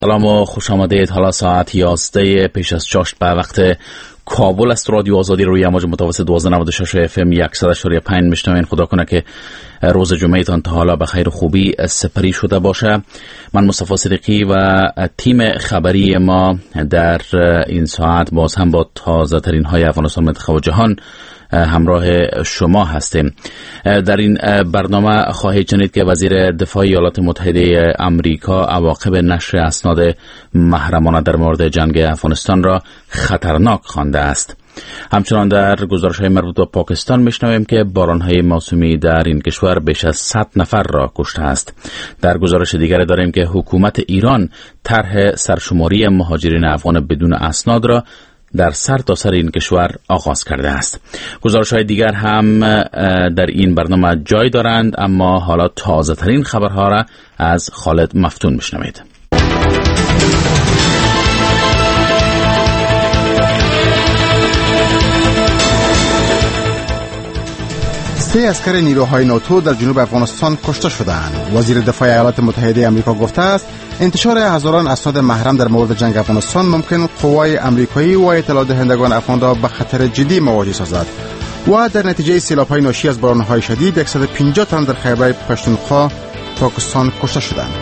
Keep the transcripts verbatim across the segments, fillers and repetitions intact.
سلام و خوش آمدید. حالا ساعت یازده پیش از چاشت به وقت کابل است. رادیو آزادی روی امواج متوسط دوازده و نود و شش اف ام صد و شش و پنج میشنوین. خدا کنه که روز جمعه تان تا حالا به خیر و خوبی سپری شده باشه. من مصطفی صدیقی و تیم خبری ما در این ساعت باز هم با تازه ترین های افغانستان، منطقه و جهان همراه شما هستیم. در این برنامه خواهید شنید که وزیر دفاع ایالات متحده آمریکا عواقب نشر اسناد محرمانه در مورد جنگ افغانستان را خطرناک خوانده است. همچنان در گزارش‌های مربوط به پاکستان میشنویم که باران‌های موسمی در این کشور بیش از صد نفر را کشته است. در گزارش دیگر داریم که حکومت ایران طرح سرشماری مهاجرین افغان بدون اسناد را در سر تا سر این کشور آغاز کرده است. گزارش‌های دیگر هم در این برنامه جای دارند، اما حالا تازه ترین خبرها را از خالد مفتون میشنوید. سه عسکر نیروهای ناتو در جنوب افغانستان کشته شدند. وزیر دفاع ایالات متحده آمریکا گفته است انتشار هزاران اسناد محرم در مورد جنگ افغانستان ممکن قوای آمریکایی و اطلاع دهندگان افغان را به خطر جدی مواجه سازد و در نتیجه سیلاب‌های ناشی از باران‌های شدید صد و پنجاه تن در خیبر پختونخوا پاکستان کشته شدند.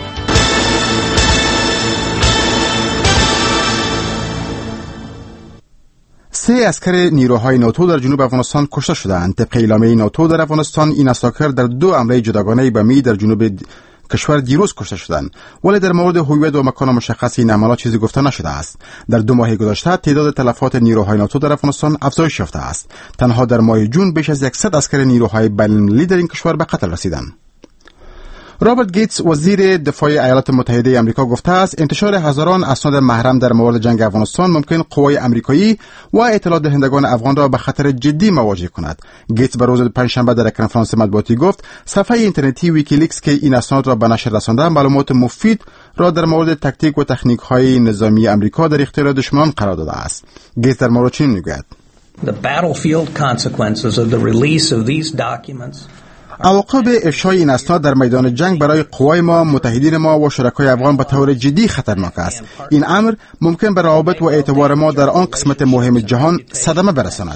سه عسکر نیروهای ناتو در جنوب افغانستان کشته شدند. طبق اعلامیه ناتو در افغانستان این عساکر در دو حمله جداگانه بمی در جنوب کشور دیروز کشته شدند، ولی در مورد هویت و مکان مشخص این حملات چیزی گفته نشده است. در دو ماه گذشته تعداد تلفات نیروهای ناتو در افغانستان افزایش یافته است. تنها در ماه جون بیش از صد عسکر نیروهای بین‌المللی در این کشور به قتل رسیدند. رابرت گیتس وزیر دفاع ایالات متحده آمریکا گفته است انتشار هزاران اسناد محرم در مورد جنگ افغانستان ممکن قوای آمریکایی و اطلاع دهندگان افغان را به خطر جدی مواجه کند. گیتس به روز پنجشنبه در کنفرانس مطبوعاتی گفت صفحه اینترنتی ویکیلیکس که این اسناد را به نشر رسانده معلومات مفید را در مورد تکتیک و تکنیک‌های نظامی آمریکا در اختیار دشمنان قرار داده است. گیتس در مورد چنین میگوید: The battlefield consequences of the release of these documents عواقب افشای این اسناد در میدان جنگ برای قوای ما، متحدین ما و شرکای افغان به طور جدی خطرناک است. این امر ممکن به روابط و اعتبار ما در آن قسمت مهم جهان صدمه برساند.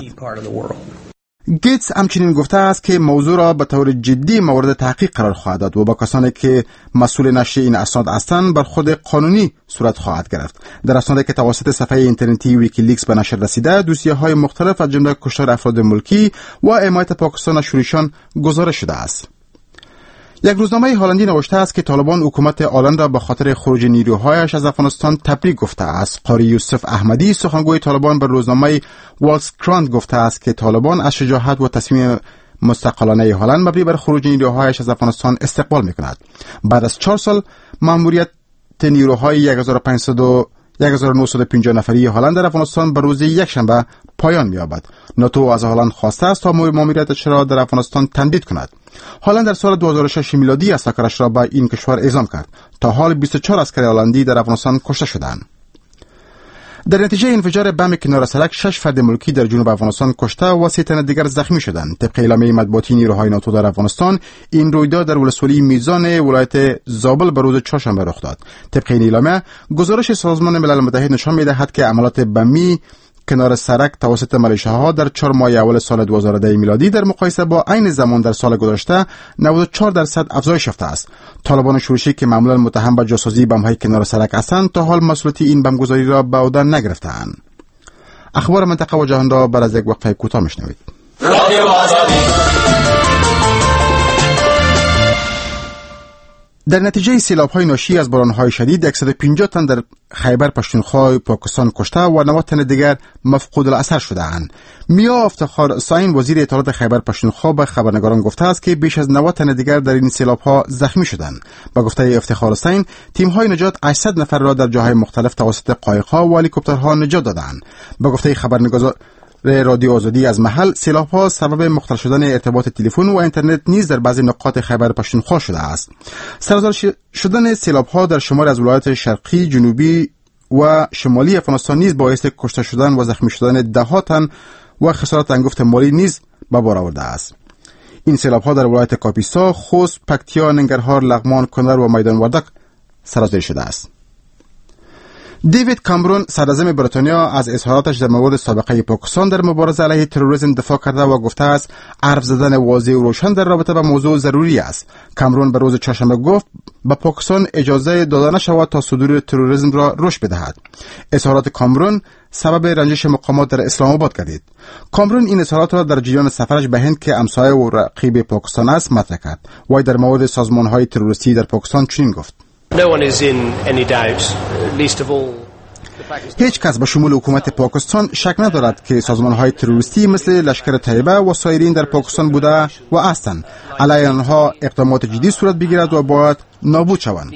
گیتس همچنین گفته است که موضوع را به طور جدی مورد تحقیق قرار خواهد داد و با کسانی که مسئول نشر این اسناد هستند بر خود قانونی صورت خواهد گرفت. در اسنادی که توسط صفحه اینترنتی ویکیلیکس به نشر رسیده، دوسیه‌های مختلف از جمله کشتار افراد ملکی و حمایت پاکستان از شورشیان گزارش شده است. یک روزنامه هلندی نوشته است که طالبان حکومت آلند را به خاطر خروج نیروهایش از افغانستان تبریک گفته است. قاری یوسف احمدی سخنگوی طالبان به روزنامه والستراند گفته است که طالبان از شجاعت و تصمیم مستقلانه هلند مبنی بر خروج نیروهایش از افغانستان استقبال می‌کند. بعد از چهار سال مأموریت نیروهای یک هزار و پانصد و یک هزار و نهصد و پنجاه نفری هلند در افغانستان به روز یکشنبه پایان می‌یابد. ناتو از هلند خواسته است تا مأموریتش را در افغانستان تمدید کند. هلند در سال دو هزار و شش میلادی عساکرش را به این کشور اعزام کرد. تا حال بیست و چهار عسکر هلندی در افغانستان کشته شدند. در نتیجه انفجار بم کنار سرک شش فرد ملکی در جنوب افغانستان کشته و سه تن دیگر زخمی شدند. طبق اعلامیه مطبوعاتی نیروهای ناتو در افغانستان این رویداد در ولسوالی میزان ولایت زابل به روز چهارشنبه رخ داد. طبق این اعلامیه گزارش سازمان ملل متحد نشان می‌دهد که عملیات بمی کنار سرک توسط ملیشه‌ها در چهار ماه اول سال دو هزار و ده میلادی در مقایسه با عین زمان در سال گذشته نود و چهار درصد افزایش یافته است. طالبان شورشی که معمولا متهم به جاسوسی بم‌های کنار سرک هستند تا حال مسئولیت این بمبگذاری را به عهده نگرفته‌اند. اخبار منطقه و جهان را بعد از یک وقفه کوتاه میشنوید. در نتیجه سیلاب‌های ناشی از باران‌های شدید صد و پنجاه تن در خیبر پختونخوا پاکستان کشته و نود تن دیگر مفقود الاثر شده‌اند. میا افتخار حسین وزیر اطلاعات خیبر پختونخوا به خبرنگاران گفته است که بیش از نود تن دیگر در این سیلاب‌ها زخمی شدند. با گفته افتخار حسین، تیم‌های نجات هشتصد نفر را در جاهای مختلف توسط قایق‌ها و هلیکوپترها نجات دادند. با گفته خبرنگار رادیو آزادی از محل، سیلاب‌ها سبب مختل شدن ارتباط تلفن و اینترنت نیز در بعضی نقاط خیبر پختونخوا شده است. سرازیر شدن سیلاب‌ها در شمال از ولایات شرقی، جنوبی و شمالی افغانستان نیز باعث کشته شدن و زخمی شدن ده ها تن و خسارات انگفت مالی نیز به بار آورده است. این سیلاب‌ها در ولایت کاپیسا، خوست، پکتیا، ننگرهار، لغمان، کنر و میدان وردک سرازیر شده است. دیوید کامرون صدراعظم بریتانیا از اظهاراتش در مورد سابقه پاکستان در مبارزه علیه تروریسم دفاع کرده و گفته است حرف زدن واضح و روشن در رابطه با موضوع ضروری است. کامرون به روز چهارشنبه گفت به پاکستان اجازه داده نشود تا صدور تروریسم را رشد بدهد. اظهارات کامرون سبب رنجش مقامات در اسلام آباد گردید. کامرون این اظهارات را در جریان سفرش به هند که همسایه و رقیب پاکستان است مطرح کرد. وی در مورد سازمان‌های تروریستی در پاکستان چنین گفت: No one is in any doubt, least of all. هیچ کس به شمول حکومت پاکستان شک ندارد که سازمان‌های تروریستی مثل لشکر طیبه و سایرین در پاکستان بوده و هستند. علیه آنها اقدامات جدی صورت بگیرد و باید نابود شوند.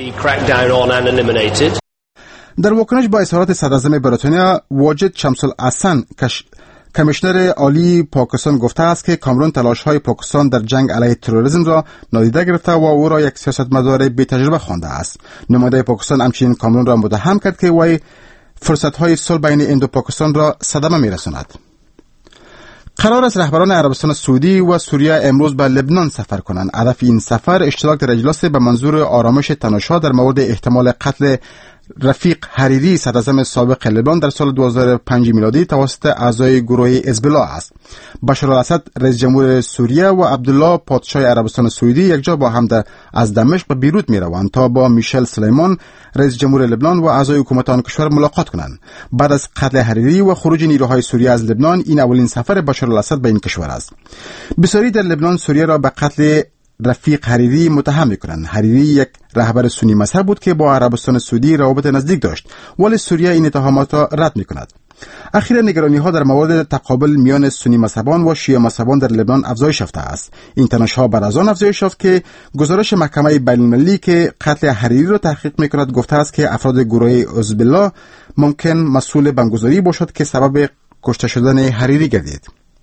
در واکنش با اظهارات صدراعظم بریتانیا، واجد شمس الحسن کمیشنر عالی پاکستان گفته است که کامرون تلاش‌های پاکستان در جنگ علیه تروریسم را نادیده گرفته و او را یک سیاستمدار بی تجربه خوانده است. نماینده پاکستان همچنین کامرون را متهم کرد که وی فرصت‌های صلح بین هند و پاکستان را صدمه می‌رساند. قرار است رهبران عربستان سعودی و سوریه امروز به لبنان سفر کنند. هدف این سفر اشتراک در اجلاس به منظور آرامش تنش‌ها در مورد احتمال قتل رفیق حریری صدراعظم سابق لبنان در سال دو هزار و پنج میلادی توسط اعضای گروه حزب الله است. بشار الاسد رئیس جمهور سوریه و عبدالله پادشاه عربستان سعودی یکجا با هم در از دمشق به بیروت میروند تا با میشل سلیمان رئیس جمهور لبنان و اعضای حکومت آن کشور ملاقات کنند. بعد از قتل حریری و خروج نیروهای سوریه از لبنان، این اولین سفر بشار الاسد به این کشور است. بسیاری در لبنان سوریه را به قتل رفیق حریری متهم میکنند. حریری یک رهبر سنی مذهب بود که با عربستان سعودی روابط نزدیک داشت، ولی سوریه این اتهامات را رد میکند. اخیرا نگرانی ها در مورد تقابل میان سنی مذهبان و شیعه مذهبان در لبنان افزایش یافته است. این تنش‌ها بعد از آن افزایش یافت که گزارش محکمه بین‌المللی که قتل حریری را تحقیق میکند گفته است که افراد گروه حزب الله ممکن مسئول بمبگذاری باشد که سبب کشته شدن حریری گردید.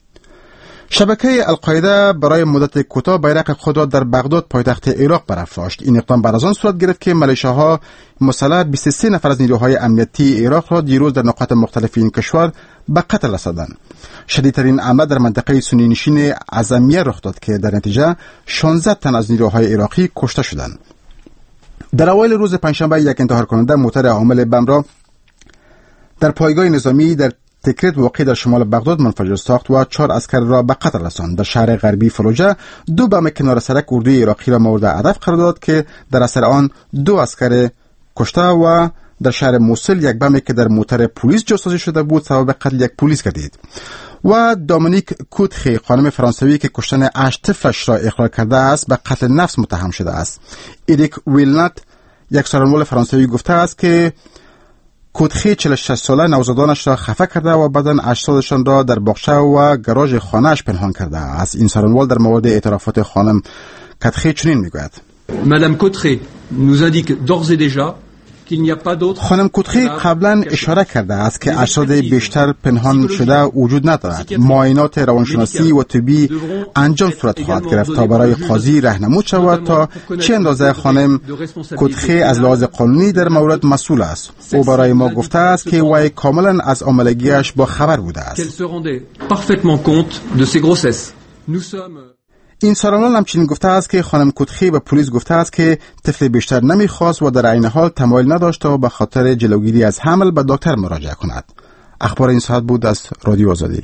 شبکه القاعده برای مدت کوتاه بیرق خود را در بغداد پایتخت عراق برافراشت. این اقدام بعد از آن صورت گرفت که ملیشه‌ها مسلح بیست و سه نفر از نیروهای امنیتی عراق را دیروز در نقاط مختلف این کشور به قتل رساندند. شدیدترین حمله در منطقه سنی نشین عظمیه رخ داد که در نتیجه شانزده تن از نیروهای عراقی کشته شدند. در اوایل روز پنجشنبه یک انتحار کننده موتر حامل بم را در پایگاه نظامی در تکریت واقع در شمال بغداد منفجر ساخت و چهار عسکر را به قتل رساند. در شهر غربی فلوجه دو بم کنار سرک اردوی عراقی را مورد هدف قرار داد که در اثر آن دو عسکر کشته و در شهر موصل یک بم که در موتر پلیس جاسازی شده بود سبب قتل یک پلیس گردید. و دامینیک کوتخی خانم فرانسوی که کشتن هشت طفلش را اقرار کرده است به قتل نفس متهم شده است. اریک ویلنت یک سخنران فرانسوی گفته است که کوتخی چهل و شش ساله نوزادانش را خفه کرده و بعداً اجسادشان را در باغچه و گاراژ خانه‌اش پنهان کرده است. این سخنران در مورد اعترافات خانم کوتخی چنین میگوید: مادام کوتخی nous indique d'ores et déjà خانم کوتخی قبلا اشاره کرده است که اجساد بیشتر پنهان شده وجود ندارد. معاینات روانشناسی و طبی انجام صورت خواهد گرفت تا برای قاضی راهنمود شود تا چه اندازه خانم کوتخی از لحاظ قانونی در مورد مسئول است. او برای ما گفته است که وی کاملا از عاملگیش با خبر بوده است. این سخنران همچنین گفته است که خانم کوتخی به پلیس گفته است که طفل بیشتر نمیخواست و در عین حال تمایل نداشت تا به خاطر جلوگیری از حمل به دکتر مراجعه کند. اخبار این ساعت بود از رادیو آزادی.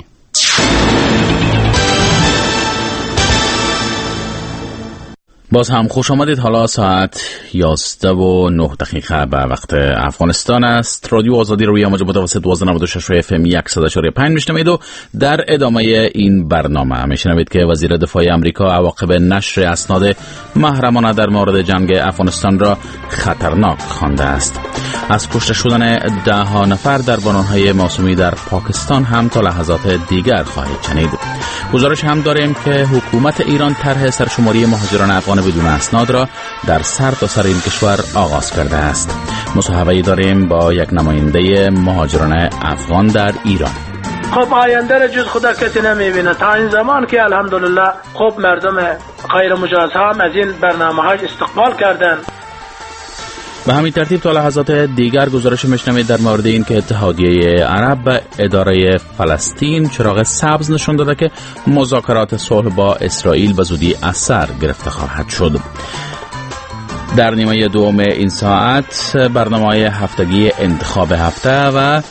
باز هم خوش آمدید. حالا ساعت یازده و نه دقیقه به وقت افغانستان است. رادیو آزادی روی امواج متوسط دوازده و نود و شش اف ام صد و چهار و پنج میشنوید و در ادامه این برنامه میشنوید که وزیر دفاع آمریکا عواقب نشر اسناد محرمانه در مورد جنگ افغانستان را خطرناک خوانده است. از کشته شدن ده ها نفر در بناهای موسومی در پاکستان هم تا لحظات دیگر خواهید شنید. گزارش هم داریم که حکومت ایران طرح سرشماری مهاجران افغان بدون اسناد را در سر تا سر این کشور آغاز کرده است. مصاحبه‌ای داریم با یک نماینده مهاجران افغان در ایران. خب آینده را جز خدا کسی نمیبینه تا این زمان که الحمدلله خب مردم غیر مجاز هم از این برنامه های استقبال کردن. به همین ترتیب تا لحظات دیگر گزارش میشنوید در مورد این که اتحادیه عرب به اداره فلسطین چراغ سبز نشان داده که مذاکرات صلح با اسرائیل به زودی از سر گرفته خواهد شد. در نیمه دوم این ساعت برنامه هفتگی انتخاب هفته و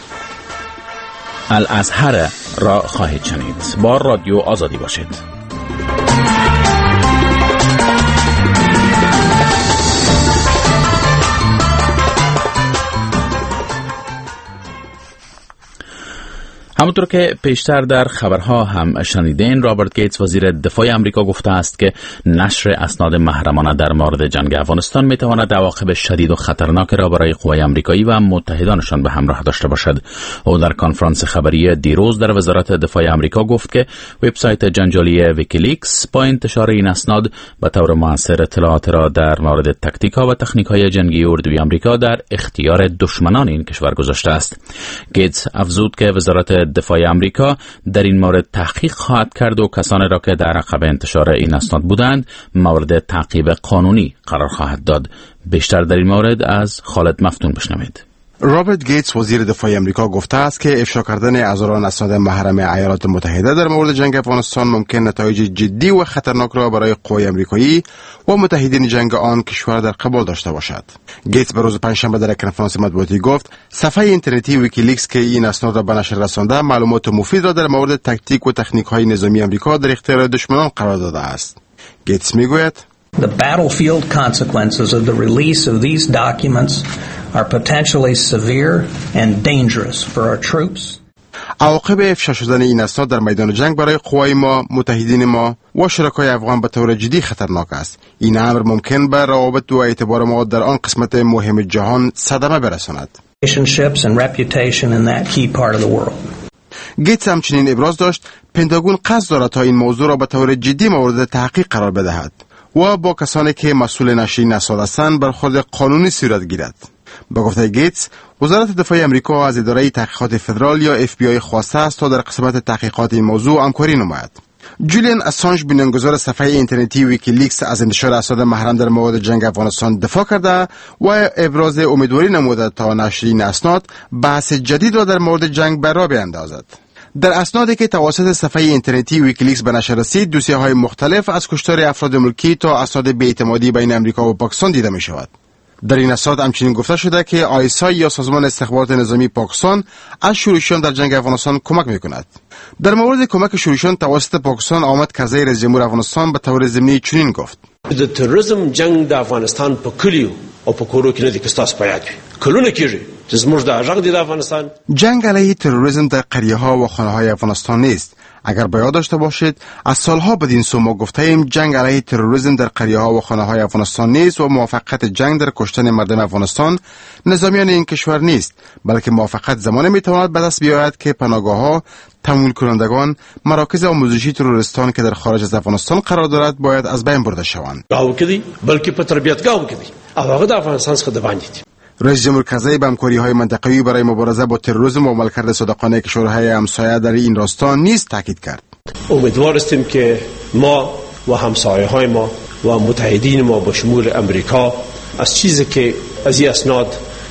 الازهر را خواهید شنید. با رادیو آزادی باشید. همونطور که پیشتر در خبرها هم شنیدین، رابرت گیتس وزیر دفاع آمریکا گفته است که نشر اسناد محرمانه در مورد جنگ افغانستان میتواند عواقب شدید و خطرناک را برای قوای آمریکایی و متحدانشان به همراه داشته باشد. او در کنفرانس خبری دیروز در وزارت دفاع آمریکا گفت که وبسایت جنجالی ویکیلیکس با انتشار این اسناد به طور مؤثر اطلاعات را در مورد تاکتیک‌ها و تکنیک‌های جنگی اردوی آمریکا در اختیار دشمنان این کشور گذاشته است. گیتس افزود که وزارت دفاع آمریکا در این مورد تحقیق خواهد کرد و کسانی را که در عقب انتشار این اسناد بودند مورد تعقیب قانونی قرار خواهد داد. بیشتر در این مورد از خالد مفتون بشنوید. رابرت گیتس وزیر دفاع آمریکا گفته است که افشا کردن هزاران اسناد محرم ایالات متحده در مورد جنگ افغانستان ممکن نتایج جدی و خطرناک را برای قوای آمریکایی و متحدین جنگ آن کشور در قبال داشته باشد. گیتس به روز پنجشنبه در کنفرانس مطبوعاتی گفت صفحه اینترنتی ویکیلیکس که این اسناد را به نشر رسانده معلومات مفید را در مورد تاکتیک و تکنیک‌های نظامی آمریکا در اختیار دشمنان قرار داده است. گیتس میگوید The battlefield consequences of the release of these documents are potentially severe and dangerous for our troops. عواقب افشا شدن این اسناد در میدان جنگ برای قوای ما، متحدین ما و شرکای افغان به طور جدی خطرناک است. این امر ممکن به روابط و اعتبار ما در آن قسمت مهم جهان صدمه برساند. Relationships and reputation in that key part of the world. گیتس همچنین ابراز داشت پنتاگون قصد دارد تا این موضوع را به طور جدی مورد تحقیق قرار بدهد و با کسانی که مسئول نشر این اسناد هستند برخورد قانونی صورت گیرد. با گفته گیتس، وزارت دفاع آمریکا از اداره تحقیقات فدرال یا اف بی آی خواسته است تا در قسمت تحقیقات این موضوع همکاری نماید. جولیان اسانژ بنیانگذار صفحه اینترنتی ویکیلیکس از انتشار اسناد محرم در مورد جنگ افغانستان دفاع کرده و ابراز امیدواری نموده تا نشر این اسناد بحث جدید را در مورد جنگ به راه بیندازد. در اسنادی که توسط صفحه اینترنتی ویکیلیکس به نشر رسید، دوسیه‌های مختلف از کشتار افراد ملکی تا اسناد بی‌اعتمادی بین آمریکا و پاکستان دیده می شود. در این اسناد همچنین گفته شده که آی اس آی یا سازمان استخبارات نظامی پاکستان از شورشیان در جنگ افغانستان کمک می کند. در مورد کمک شورشیان توسط پاکستان آمد کزای رئیس جمهور افغانستان به طور ضمنی چنین گفت: د تروریزم جنگ د افغانستان په کلیو او په کورو کې نه دي که ستاسو په یاد وي کلونه کېږي چې زموږ د غږ د افغانستان. جنگ علیه تروریسم در قریه ها و خانه های افغانستان نیست. اگر به یاد داشته باشید از سالها بدین سو ما گفته ایم جنگ علیه تروریسم در قریه ها و خانه های افغانستان نیست و موافقت جنگ در کشتن مردم افغانستان نظامیان این کشور نیست، بلکه موافقت زمانی میتواند به دست بیاید که پناهگاه ها، تمویل کنندگان، مراکز آموزشی تروریستان که در خارج از افغانستان قرار دارد باید از بین برده شوند. راو کدی بلکه په تربیتگاه کدی او هغه د افغانستان څخه د باندې دي. رئیس جمهور کزای به همکاری‌های منطقه‌ای برای مبارزه با تروریسم و عملکرد صادقانه کشورهای همسایه در این راستا نیز تاکید کرد. امیدوار هستیم که ما و همسایه‌های ما و متحدین ما با شمول امریکا از چیزی که از این اسناد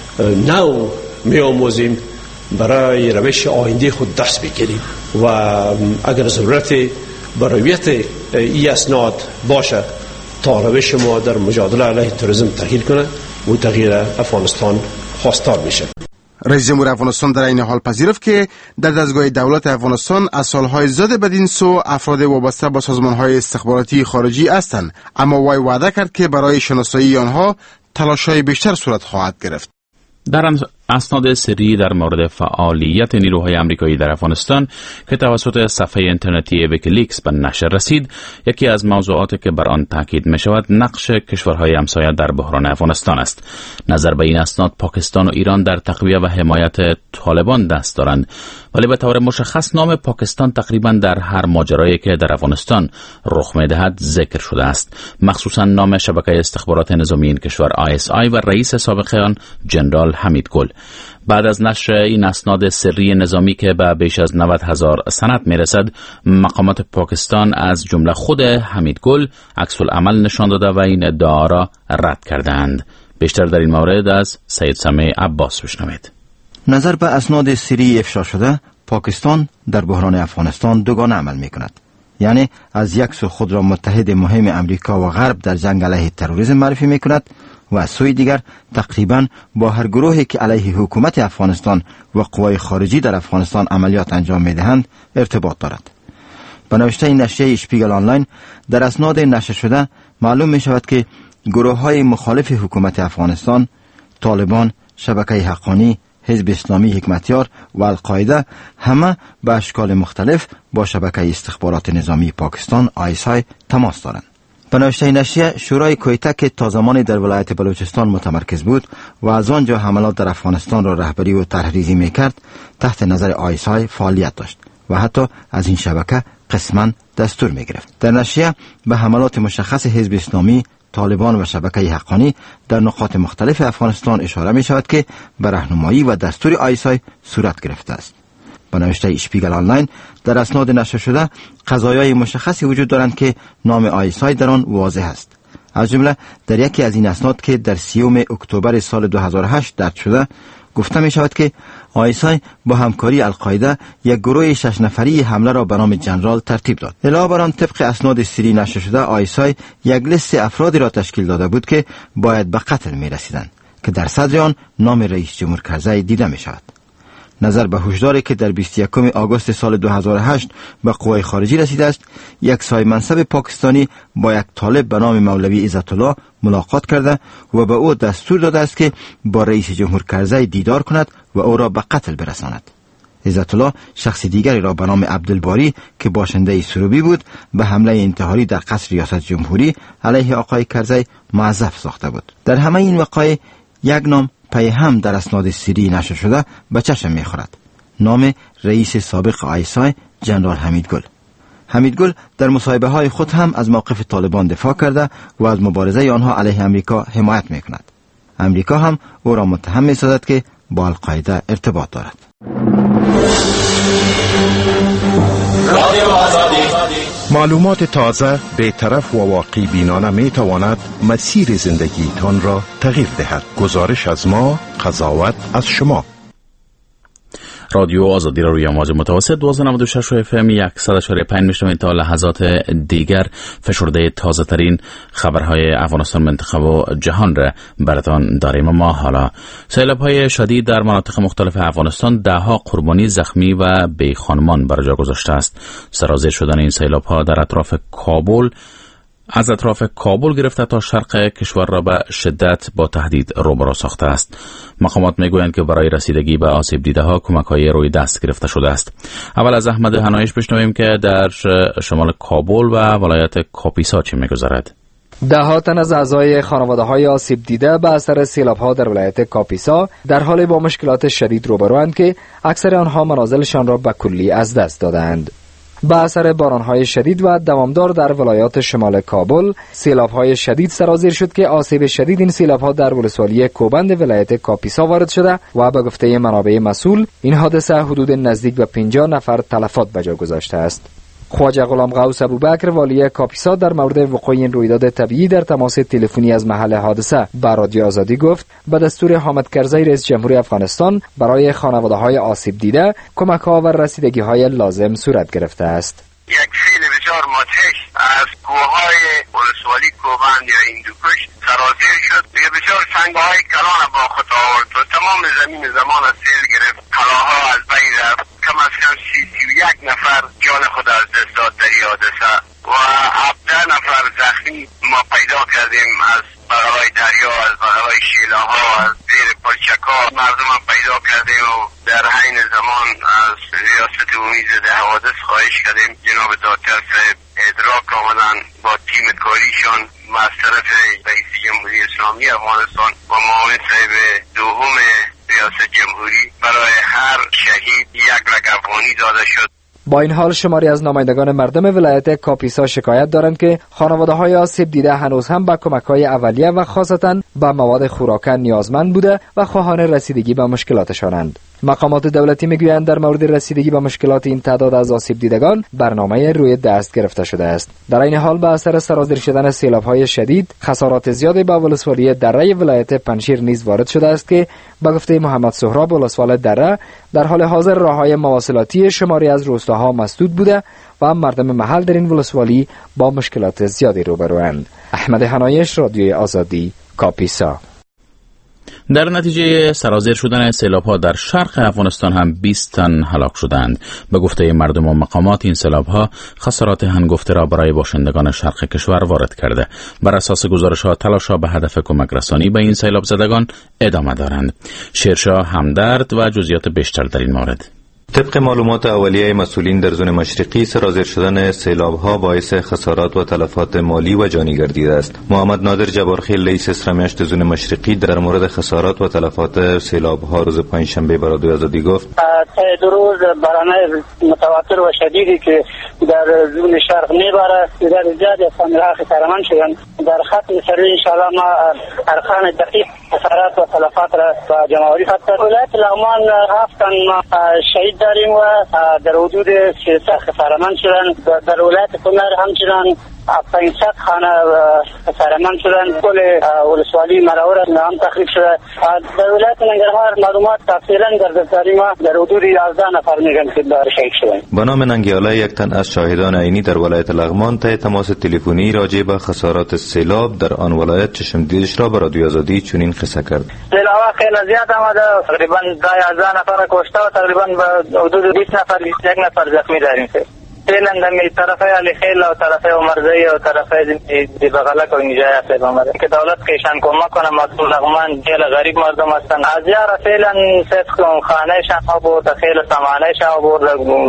نو می‌آموزیم برای روش آینده خود درس بگیریم و اگر ضرورت برایت این اسناد باشه تا روش ما در مجادله علیه تروریسم تغییر کنه و تغییر افغانستان خواستار میشه. رئیس جمهور افغانستان در این حال پذیرفت که در دستگاه دولت افغانستان از سالهای زیاد بدین سو افراد وابسته با سازمانهای استخباراتی خارجی هستند، اما وی وعده کرد که برای شناسایی آنها تلاش‌های بیشتر صورت خواهد گرفت. در اسناد سری در مورد فعالیت نیروهای آمریکایی در افغانستان که توسط صفحه اینترنتی ویکیلیکس به نشر رسید، یکی از موضوعاتی که بر آن تاکید می شود نقش کشورهای همسایه در بحران افغانستان است. نظر به این اسناد پاکستان و ایران در تقویه و حمایت طالبان دست دارند، ولی به طور مشخص نام پاکستان تقریبا در هر ماجرایی که در افغانستان رخ می دهد ذکر شده است، مخصوصا نام شبکه استخبارات نظامی این کشور آی اس آی و رئیس سابق آن جنرال حمید گل. بعد از نشر این اسناد سری نظامی که به بیش از نود هزار سند می رسد، مقامات پاکستان از جمله خود حمید گل عکس العمل نشان داده و این ادعا را رد کردند. بیشتر در این مورد از سید سمیع عباس بشنوید. نظر به اسناد سری افشا شده، پاکستان در بحران افغانستان دوگانه عمل می کند. یعنی از یک سو خود را متحد مهم امریکا و غرب در جنگ علیه تروریسم معرفی می کند و از سوی دیگر تقریبا با هر گروهی که علیه حکومت افغانستان و قوای خارجی در افغانستان عملیات انجام می دهند ارتباط دارد. به نوشته نشریه اشپیگل آنلاین در اسناد نشر شده معلوم می شود که گروه های مخالف حکومت افغانستان، طالبان، شبکه حقانی، حزب اسلامی حکمتیار و القاعده همه به اشکال مختلف با شبکه استخبارات نظامی پاکستان آی اس آی تماس دارند. به نوشته نشریه شورای کویته که تا زمانی در ولایت بلوچستان متمرکز بود و از آنجا حملات در افغانستان را رهبری و طرحریزی میکرد تحت نظر آی اس آی فعالیت داشت و حتی از این شبکه قسما دستور میگرفت. در نشریه به حملات مشخص حزب اسلامی، طالبان و شبکه حقانی در نقاط مختلف افغانستان اشاره می شود که به راهنمایی و دستور آی اس آی صورت گرفته است. به نوشته اشپیگل آنلاین در اسناد نشر شده قضایای مشخصی وجود دارند که نام آی اس آی در آن واضح است. از جمله در یکی از این اسناد که در سیوم اکتبر سال دو هزار و هشت درج شده گفته می شود که آی اس آی با همکاری القاعده یک گروه شش نفری حمله را به نام جنرال ترتیب داد. علاوه بر آن طبق اسناد سری نشر شده آی اس آی یک لیست افرادی را تشکیل داده بود که باید به قتل می رسیدند که در صدر آن نام رئیس جمهور کرزی دیده می شود. نظر به هشداری که در بیست و یکم آگوست سال دو هزار و هشت به قوای خارجی رسیده است، یک صاحب منصب پاکستانی با یک طالب به نام مولوی عزت الله ملاقات کرده و به او دستور داده است که با رئیس جمهور کرزی دیدار کند و او را به قتل برساند. عزت الله شخص دیگری را به نام عبدالباری که باشنده سروبی بود به حمله انتحاری در قصر ریاست جمهوری علیه آقای کرزی معذف ساخته بود. در همه این وقایع یک نام پی هم در اسناد سری نشر شده به چشم می‌خورد. نام رئیس سابق آی اس آی جنرال حمیدگل. حمیدگل در مصاحبه های خود هم از موقف طالبان دفاع کرده و از مبارزه آنها علیه امریکا حمایت می‌کند. امریکا هم او را متهم می‌سازد که با القاعده ارتباط دارد. معلومات تازه، بی‌طرف و واقعی بینانه می تواند مسیر زندگیتان را تغییر دهد. گزارش از ما، قضاوت از شما. رادیو آزادی را روی امواج متوسط دویست و نود و شش اف ام صد و پنج میشنوید. تا لحظات دیگر فشرده تازه ترین خبرهای افغانستان، منطقه و جهان را براتان داریم. ما حالا سیلاب های شدید در مناطق مختلف افغانستان ده ها قربانی، زخمی و بیخانمان بر جا گذاشته است. سرازیر شدن این سیلاب ها در اطراف کابل از اطراف کابل گرفته تا شرق کشور را به شدت با تهدید روبرو ساخته است. مقامات میگویند که برای رسیدگی به آسیب دیده ها کمک‌های روی دست گرفته شده است. اول از احمد هنایش بشنویم که در شمال کابل و ولایت کاپیسا چه میگذرد. ده ها تن از اعضای خانواده‌های آسیب دیده به اثر سیلاب‌ها در ولایت کاپیسا در حال با مشکلات شدید روبروند که اکثر آنها منازلشان را به کلی از دست دادند. به اثر بارانهای شدید و دوامدار در ولایات شمال کابل سیلاب‌های شدید سرازیر شد که آسیب شدید این سیلاب‌ها در ولسوالی کوبند ولایت کاپیسا وارد شده و به گفته منابع مسئول این حادثه حدود نزدیک به پنجاه نفر تلفات به جا گذاشته است. خواجه غلام غوث ابوبکر والی کاپیسا در مورد وقوع این رویداد طبیعی در تماس تلفنی از محل حادثه به رادیو آزادی گفت به دستور حامد کرزی رئیس جمهوری افغانستان برای خانواده‌های آسیب دیده کمک‌ها و رسیدگی‌های لازم صورت گرفته است. یک فیل بسیار مدهش از کوههای ولسوالی کوبند یا هندوکش سرازیر شد و بسیار سنگ‌های کلان با خود آورد و تمام زمین زمان از سیل گرفت. کلاها از بین رفت. کم از کم سی سی و یک نفر جان خود از دست داد در این حادثه و هفده نفر زخمی ما پیدا کردیم از بغلای دریا، از بغلای شیلاها، از زیر پلچک‌ها مردم پیدا کردیم و در حین زمان از ریاست عمومی ضد حوادث خواهش کردیم جناب دکتر صاحب ادراک آمدن با تیم کاریشان از طرف رئیس جمهوری اسلامی افغانستان و معاون صاحب دوم ریاست جمهوری برای هر شهید یک رگ افغانی داده شد. با این حال شماری از نمایندگان مردم ولایت کاپیسا شکایت دارند که خانواده‌های آسیب دیده هنوز هم به کمک‌های اولیه و خاصتاً به مواد خوراکه نیازمند بوده و خواهان رسیدگی به مشکلاتشانند. مقامات دولتی میگویند در مورد رسیدگی به مشکلات این تعداد از آسیب دیدگان برنامه روی دست گرفته شده است. در این حال به اثر سرازیر شدن سیلاب‌های شدید خسارات زیادی به ولسوالی دره ولایت پنجشیر نیز وارد شده است که به گفته محمد سهراب ولسوال دره در حال حاضر راه‌های مواصلاتی شماری از روستاها ها مسدود بوده و مردم محل در این ولسوالی با مشکلات زیادی روبروند. احمد حنایش، رادیوی آزادی، کاپیسا. در نتیجه سرازیر شدن سیلاب‌ها در شرق افغانستان هم بیست تن هلاک شدند. به گفته مردم و مقامات این سیلاب‌ها خسارات هنگفته را برای باشندگان شرق کشور وارد کرده. بر اساس گزارش‌ها تلاش‌ها به هدف کمک رسانی به این سیلاب زدگان ادامه دارند. شیرشاه همدرد و جزئیات بیشتر در این مورد. طبق معلومات اولیه مسئولین در زون مشرقی، سرازیر شدن سیلاب‌ها باعث خسارات و تلفات مالی و جانی گردیده است. محمد نادر جبارخیل رئیس اسرمیشت زون مشرقی در مورد خسارات و تلفات سیلاب‌ها روز پنجشنبه به رادیو آزادی گفت: دو روز باران متواتر و شدیدی که در زون شرق میباره در زیاد از فامیل‌ها خسارمند شدند. در خط سری انشاءالله ما ارقام دقیق خسارات و تلفات را با جمع‌آوری خط ولایت لغمان هفت تن شهید داریم و در حدود سیصد خسارمند شدند. در ولایت کنر همچنان پانصد خانه خسارمند شدند. کل ولسوالی مراور هم تخریب شده. در ولایت ننگرهار معلومات تفصیلا در دفتری ما در حدود یازده نفر میگن که دار شهید شدند. به نام ننگیاله یک تن از شاهدان عینی در ولایت لغمان طی تماس تلفنی راجع به خسارات سیلاب در آن ولایت چشم دیدش را به رادیو آزادی چنین قصه کرد: سیلاب خیلی زیاد آمده، تقریبا یازده نفر کشته و تقریبا به حدود بیست نفر بیست و یک نفر زخمی داریم. فعلا می طرف علی خیل و طرف عمرزی و طرف دی بغلک و اینجا هست آمده که دولت کشان کمک کنه. مردم لغمان خیلی غریب مردم هستن. از یار فعلا صرف خانه شان ها بود، خیلی سامانه شان بود،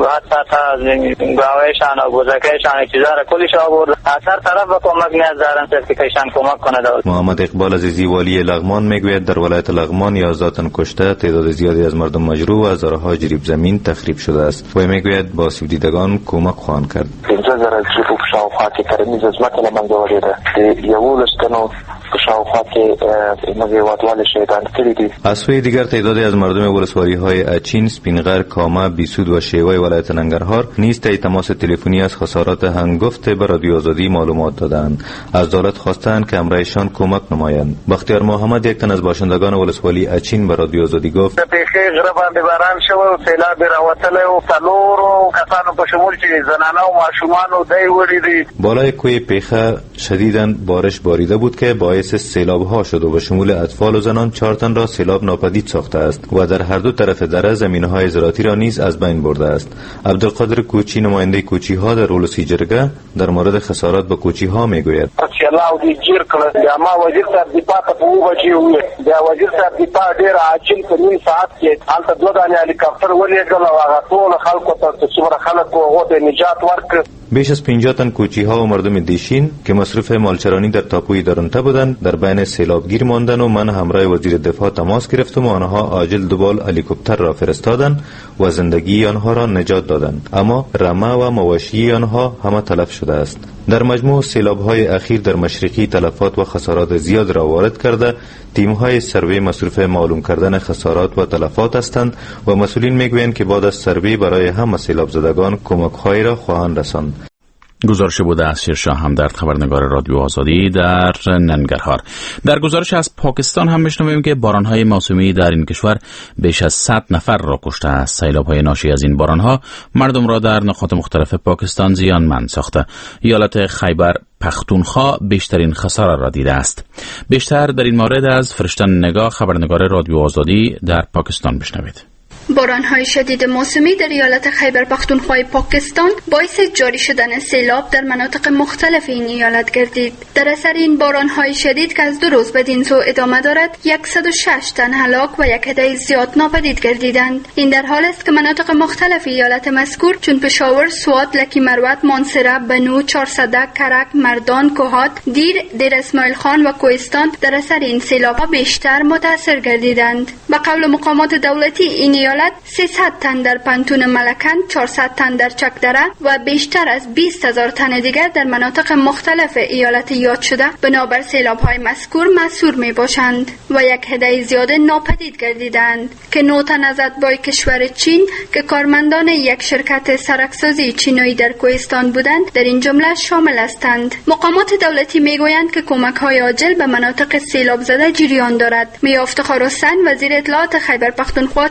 حتی گاوه شان و بوزکه شان چیزا را کلی شان بود. از هر طرف به کمک نیاز دارن صرف کشان کمک کنه دولت. محمد اقبال عزیزی والی لغمان میگوید در ولایت لغمان یازده تن کشته، تعداد زیادی از مردم مجروح و هزارها جریب زمین تخریب شده است. و میگوید با آسیب دیدگان کمک خواهند کرد. پنځه زره جریب شاوخوا کې کرنیزه ځمکه له منځه وړې ده. یولس تنو شاوخوا کې موږ هېوادوال شهیدان کړي دي. از سوی دیگر تعدادی از مردم ولسوالی‌های اچین، سپینغر، کامه، بیسود و شیوه ولایت ننگرهار نیز طی تماس تلفنی از خسارات هنگفته به رادیو آزادی معلومات دادند. از دولت خواستند که امرایشان کمک نمایند. بختیار محمد یک تن از باشندگان ولسوالی اچین به رادیو آزادی گفت: پیښې غره باندې باران شوی او سیلاب راوتلی او څلورو کسانو په شمول چې زنانه و ماشومان دی وړي دي. بالای کوه پیخه شدیداً بارش باریده بود که باعث سیلاب ها شد و به شمول اطفال و زنان چهار تن را سیلاب ناپدید ساخته است و در هر دو طرف دره زمین های زراعتی را نیز از بین برده است. عبدالقادر کوچی نماینده کوچی ها در ولسی جرگه در مورد خسارات به کوچی ها میگوید: الله دې جیر کړ یا ما وزیر صاحب دفاع ته په وبچي وي دا وزیر صاحب دفاع ډیر عاجل په نیم ساعت کې حالت دوه دانې هلیکاپټر ولېږل او هغه ټول خلکو ته څومره خلک وو ته نجات ورکړ. بیش از پنجاه تن کوچی ها و مردم دیشین که مصروف مالچرانی در تاپوی درونته بودند در بین سیلابگیر ماندن و من همراه وزیر دفاع تماس گرفتم و آنها عاجل دوبال هلیکوپتر را فرستادند و زندگی آنها را نجات دادند، اما رمه و مواشی آنها همه تلف شده است. در مجموع سیلاب‌های اخیر در مشرقی تلفات و خسارات زیاد را وارد کرده. تیم‌های سروی مصروف معلوم کردن خسارات و تلفات هستند و مسئولین میگویند که بعد از سروی برای همه سیلاب زدگان کمک‌هایی را خواهند رساند. گزارش بوده از شیرشاه همدرد، خبرنگار رادیو آزادی در ننگرهار. در گزارش از پاکستان هم میشنویم که بارانهای موسمی در این کشور بیش از صد نفر را کشته است. سیلاب‌های ناشی از این بارانها مردم را در نقاط مختلف پاکستان زیانمند ساخته. ایالت خیبر پختونخوا بیشترین خسارات را دیده است. بیشتر در این مورد از فرشتن نگاه، خبرنگار رادیو آزادی در پاکستان بشنوید. باران‌های شدید موسمی در ایالت خیبر پختونخوا پاکستان باعث جاری شدن سیلاب در مناطق مختلف این ایالت گردید. در اثر این باران‌های شدید که از دو روز بدین سو ادامه دارد، صد و شش تن هلاک و یک عده زیاد ناپدید گردیدند. این در حال است که مناطق مختلف ایالت مذکور چون پشاور، سوات، لکی مروت، مانسره، بنو، چهارسده، کرک، مردان، کوهات، دیر، دیر اسماعیل خان و کوهستان در اثر این سیلاب‌ها بیشتر متاثر گردیدند. به قول مقامات دولتی این ایالت سیصد تن در پنتون ملکن، چهارصد تن در چکدره و بیشتر از بیست هزار تن دیگر در مناطق مختلف ایالت یاد شده بنابر سیلاب‌های مذکور مسئول می باشند و یک عده زیاد ناپدید گردیدند که نو تن از اتباع کشور چین که کارمندان یک شرکت سرکسازی چینایی در کوهستان بودند در این جمله شامل هستند. مقامات دولتی می گویند که کمک‌های عاجل به مناطق سیلاب زده جریان دارد. می افتخار حسین وزیر اطلاعات خیبر پختونخوا طی یک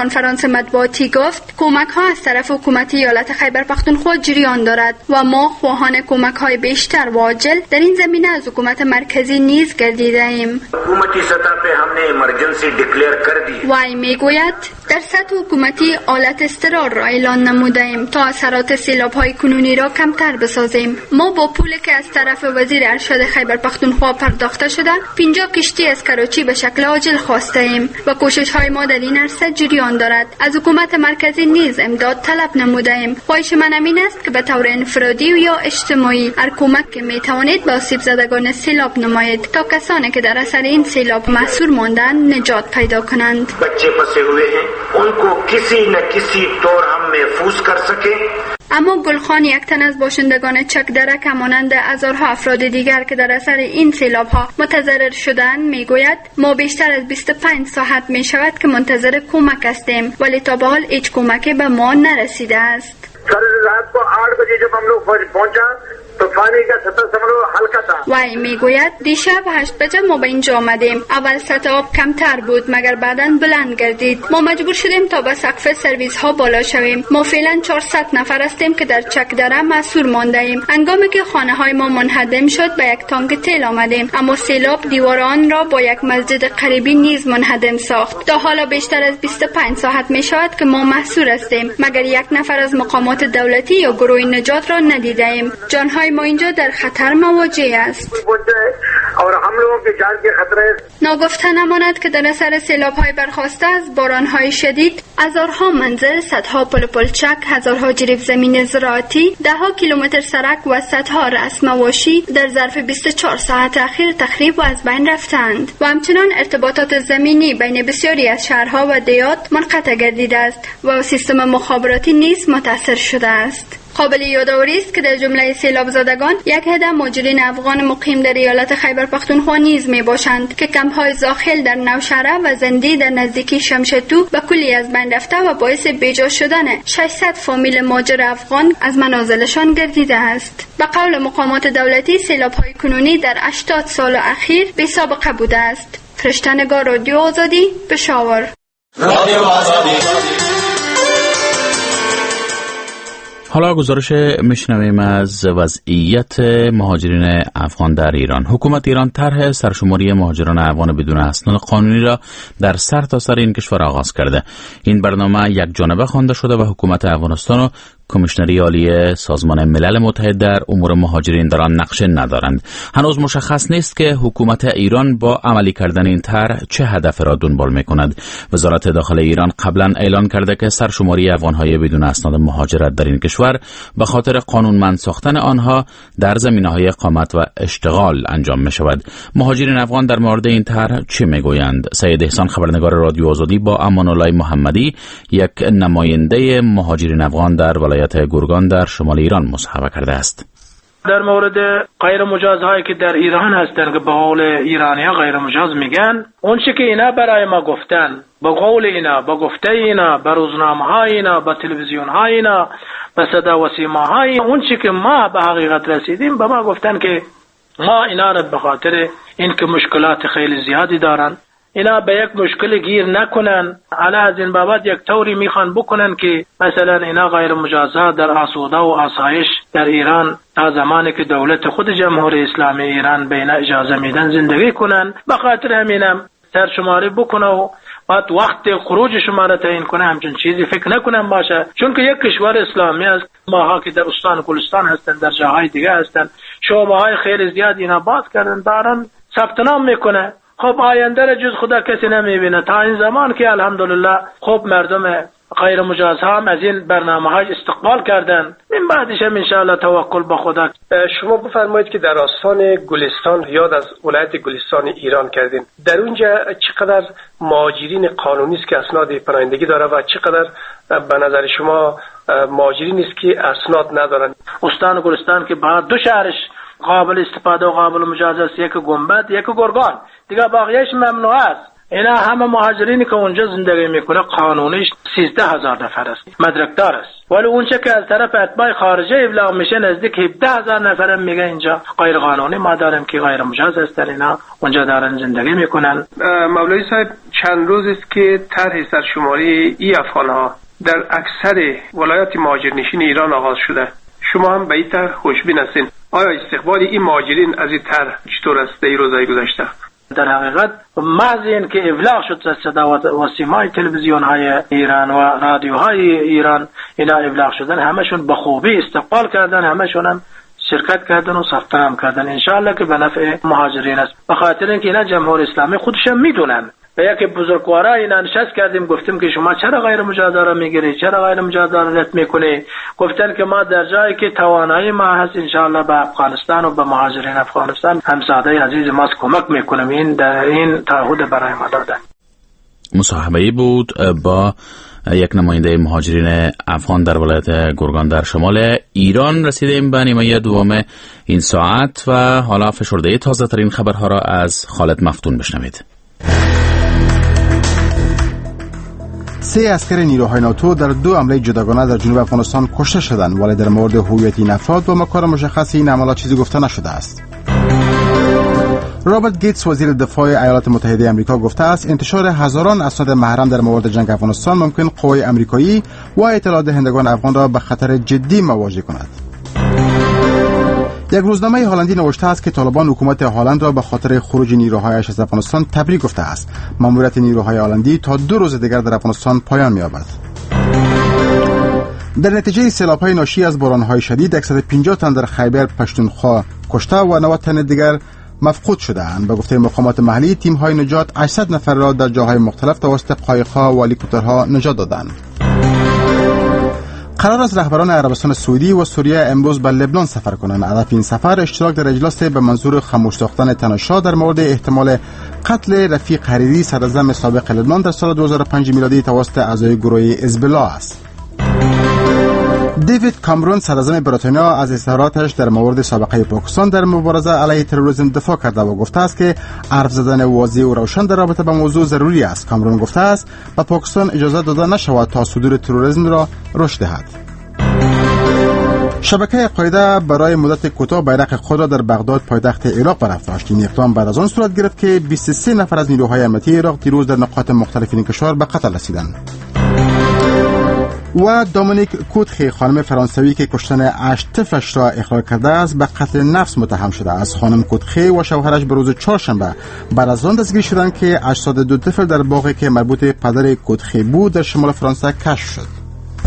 کنفرانس مطبوعاتی گفت کمک ها از طرف حکومت ایالت خیبر پختونخوا جریان دارد و ما خواهان کمک های بیشتر و عاجل در این زمینه از حکومت مرکزی نیز گردیده ایم. حکومتی سطح پر हमने emergency declare कर दी. وای میگوید در سطح حکومتی حالت اضطرار را اعلان نموده ایم تا اثرات سیلاب های کنونی را کمتر بسازیم. ما با پولی که از طرف وزیر ارشد خیبر پختونخوا پرداخته شده پنجاه کشتی از کراچی به شکل عاجل خواسته ایم و کوشش های ما در این عرصه جریان دارد. از حکومت مرکزی نیز امداد طلب نموده ایم. خواهش من این است که به طور انفرادی و یا اجتماعی هر کمک که می توانید به آسیب زدگان سیلاب نمایید تا کسانی که در اثر این سیلاب محصور ماندند نجات پیدا کنند. بچه پسے ہوئے ہیں ان کو کسی نہ کسی طور ہم محفوظ کر سکیں. اما گلخان یک تن از باشندگان چکدرک همانند هزارها افراد دیگر که در اثر این سیلاب ها متضرر شدند میگوید ما بیشتر از بیست و پنج ساعت می شود که منتظر کمک هستیم ولی تا به حال هیچ کمکی به ما نرسیده است. सर रात को आठ बजे जब हम लोग पहुंचा तो पानी का सतह समझो हल्का था. وای میگوید دیشب هشت بجه ما به اینجا آمدیم. اول سطح آب کمتر بود مگر بعداً بلند گردید. ما مجبور شدیم تا به سقف سرویس ها بالا شویم. ما فعلا چهارصد نفر هستیم که در چکدره محصور مانده ایم. هنگامی که خانه های ما منهدم شد به یک تانک تیل آمدیم اما سیلاب دیوار آن را با یک مسجد قریبی نیز منهدم ساخت. تا حالا بیشتر از بیست و پنج ساعت می شود که ما محصور هستیم مگر یک نفر از مقامات دولتی یا گروه نجات را ندیده ایم. جانهای ما اینجا در خطر مواجه است. ناگفته نماند که در اثر سیلاب های برخاسته از باران های شدید هزارها منزل، صدها پل پلچک، هزارها جریف زمین زراعتی، ده ها کیلومتر سرک و صدها رأس مواشی در ظرف بیست و چهار ساعت اخیر تخریب و از بین رفتند و همچنان ارتباطات زمینی بین بسیاری از شهرها و دیات منقطع گردیده است و سیستم مخابراتی نیز متاثر شده است. قابل یادآوری است که در جمله سیلاب زدگان یک عده مهاجرین افغان مقیم در ایالت خیبر پختونخوا نیز می باشند که کمپ‌های زاخل در نوشهره و زندی در نزدیکی شمشتو به کلی از بین رفته و باعث بیجا شدن ششصد فامیل مهاجر افغان از منازلشان گردیده است. به قول مقامات دولتی سیلاب‌های کنونی در هشتاد سال اخیر بی سابقه بوده است. فرشته‌نگار رادیو آزادی، پشاور. رادیو آزادی. حالا گزارش میشنویم از وضعیت مهاجرین افغان در ایران. حکومت ایران طرح سرشماری مهاجران افغان بدون اسناد قانونی را در سرتاسر این کشور آغاز کرده. این برنامه یک جانبه خوانده شده و حکومت افغانستان و کمیشنری عالی سازمان ملل متحد در امور مهاجرین در آن نقشه ندارند. هنوز مشخص نیست که حکومت ایران با عملی کردن این طرح چه هدف را دنبال می‌کند. وزارت داخل ایران قبلا اعلان کرده که سرشماری افغان‌های بدون اسناد مهاجرت در این کشور به خاطر قانونمند ساختن آنها در زمینه‌های اقامت و اشتغال انجام می‌شود. مهاجرین افغان در مورد این طرح چه می‌گویند؟ سید احسان خبرنگار رادیو آزادی با امان الله محمدی، یک نماینده مهاجرین افغان در ولایت گرگان در شمال ایران مصاحبه کرده است. در مورد غیر مجاز هایی که در ایران هستند که به قول ایرانی ها غیر مجاز میگن، اون چی که اینا برای ما گفتن، به قول اینا، به گفته اینا، به روزنامه های اینا، به تلویزیون های اینا، به صدا و سیما های، اون چی که ما به حقیقت رسیدیم به ما گفتن که ما اینا را به خاطر اینکه مشکلات خیلی زیادی دارن اینا به یک مشکل گیر نکنن، حالا از این بابت یک طوری میخوان بکنن که مثلا اینا غیر مجازات در آسوده و آسایش در ایران تا زمانی که دولت خود جمهوری اسلامی ایران به اینا اجازه میدن زندگی کنن، به خاطر همینم سرشماری بکنه و بعد وقت خروج شما را تعیین کنه. همچون چیزی فکر نکنم باشه، چون که یک کشور اسلامی است. ماها که در استان گلستان هستن، در جاهای دیگه هستن، شعبه های خیلی زیاد اینا باز کردن دارن ثبت نام میکنه. خب آینده را جز خدا کسی نمیبینه تا این زمان که الحمدلله خب مردم غیر مجاز هم از این برنامه های استقبال کردن. این بعدش هم انشاءالله توکل به خدا. شما بفرمایید که در آستان گلستان یاد از ولایت گلستان ایران کردین، در اونجا چقدر مهاجرین قانونی است که اسناد پناهندگی داره و چقدر به نظر شما مهاجرین است که اسناد ندارن؟ استان گلستان که بعد دو شهرش قابل استفاده و قابل مجاز است، یک گنبد یک گرگان، دیگه باقیش ممنوع است. اینا همه مهاجرینی که اونجا زندگی میکنه قانونیش سیزده هزار نفر است، مدرکدار است، ولی اونچه که از طرف اتباع خارجه ابلاغ میشه نزدیک هفده هزار نفر میگه اینجا غیر قانونی ما داریم که غیر مجاز هستن، اینا اونجا دارن زندگی میکنن. مولوی صاحب چند روز است که طرح سرشماری ای افغانها در اکثر ولایات مهاجرنشین ایران آغاز شده. شما هم به این طرح خوشبین هستین؟ آیا استقبال این مهاجرین از این طرح چطور است در روزهای گذشته؟ در حقیقت محض این که ابلاغ شد از صدا و سیمای تلویزیون های ایران و رادیوهای ایران اینا ابلاغ شدن، همشون به خوبی استقبال کردن، همشون هم شرکت کردن و ثبت نام کردن، انشاءالله که به نفع مهاجرین است. به خاطر اینکه اینا جمهوری اسلامی خودش میدونن. و یکی بزرگوارا اینا نشست کردیم گفتیم که شما چرا غیر مجاز میگیری، چرا غیر مجاز رد میکنی؟ گفتن که ما در جایی که توانایی ما هست انشاءالله به افغانستان و به مهاجرین افغانستان همسایه عزیز ما کمک میکنیم. این در این تعهد برای ما دادن. مصاحبه‌ای بود با یک نماینده مهاجرین افغان در ولایت گرگان در شمال ایران. رسیدیم به نیمه دوم این ساعت و حالا فشرده تازه ترین خبرها را از خالد مفتون بشنوید. سه عسکر نیروهای ناتو در دو حمله جداگانه در جنوب افغانستان کشته شدند، ولی در مورد هویت این افراد و مکان مشخص این عملیات چیزی گفته نشده است. رابرت گیتس وزیر دفاع ایالات متحده آمریکا گفته است انتشار هزاران اسناد محرم در مورد جنگ افغانستان ممکن قوای آمریکایی و اطلاع دهندگان افغان را به خطر جدی مواجه کند. یک روزنامه هلندی نوشته است که طالبان حکومت هلند را به خاطر خروج نیروهایش از افغانستان تبریک گفته است. ماموریت نیروهای هلندی تا دو روز دیگر در افغانستان پایان می‌یابد. در نتیجه سیلاب‌های ناشی از باران‌های شدید صد و پنجاه تن در خیبر پشتونخوا کشته و نود تن دیگر مفقود شده‌اند. به گفته مقامات محلی تیم‌های نجات هشتصد نفر را در جاهای مختلف توسط قایق‌ها و هلیکوپترها نجات دادند. قرار است رهبران عربستان سعودی و سوریه امروز به لبنان سفر کنند. هدف این سفر اشتراک در اجلاس به منظور خاموش ساختن تنش‌ها در مورد احتمال قتل رفیق حریری صدراعظم سابق لبنان در سال دو هزار و پنج میلادی توسط اعضای گروه حزب الله است. دیوید کامرون صدراعظم بریتانیا از اظهاراتش در مورد سابقه پاکستان در مبارزه علیه تروریسم دفاع کرده و گفته است که حرف زدن واضح و روشن در رابطه با موضوع ضروری است. کامرون گفته است به پاکستان اجازه داده نشود تا صدور تروریسم را رشد دهد. شبکه قاعده برای مدت کوتاه بیرق خود را در بغداد پایتخت عراق برافراشت. این اقدام بعد از آن صورت گرفت که بیست و سه نفر از نیروهای امنیتی عراق دیروز در نقاط مختلف این کشور به قتل رسیدند. و دومینیک کوتخی خانم فرانسوی که کشتن هشت طفلش را اقرار کرده است به قتل نفس متهم شده است. خانم کوتخی و شوهرش به روز چهارشنبه بعد از آن دستگیر شدند که هشتاد و دو طفل در باغی که مربوط به پدر کوتخی بود در شمال فرانسه کشف شد.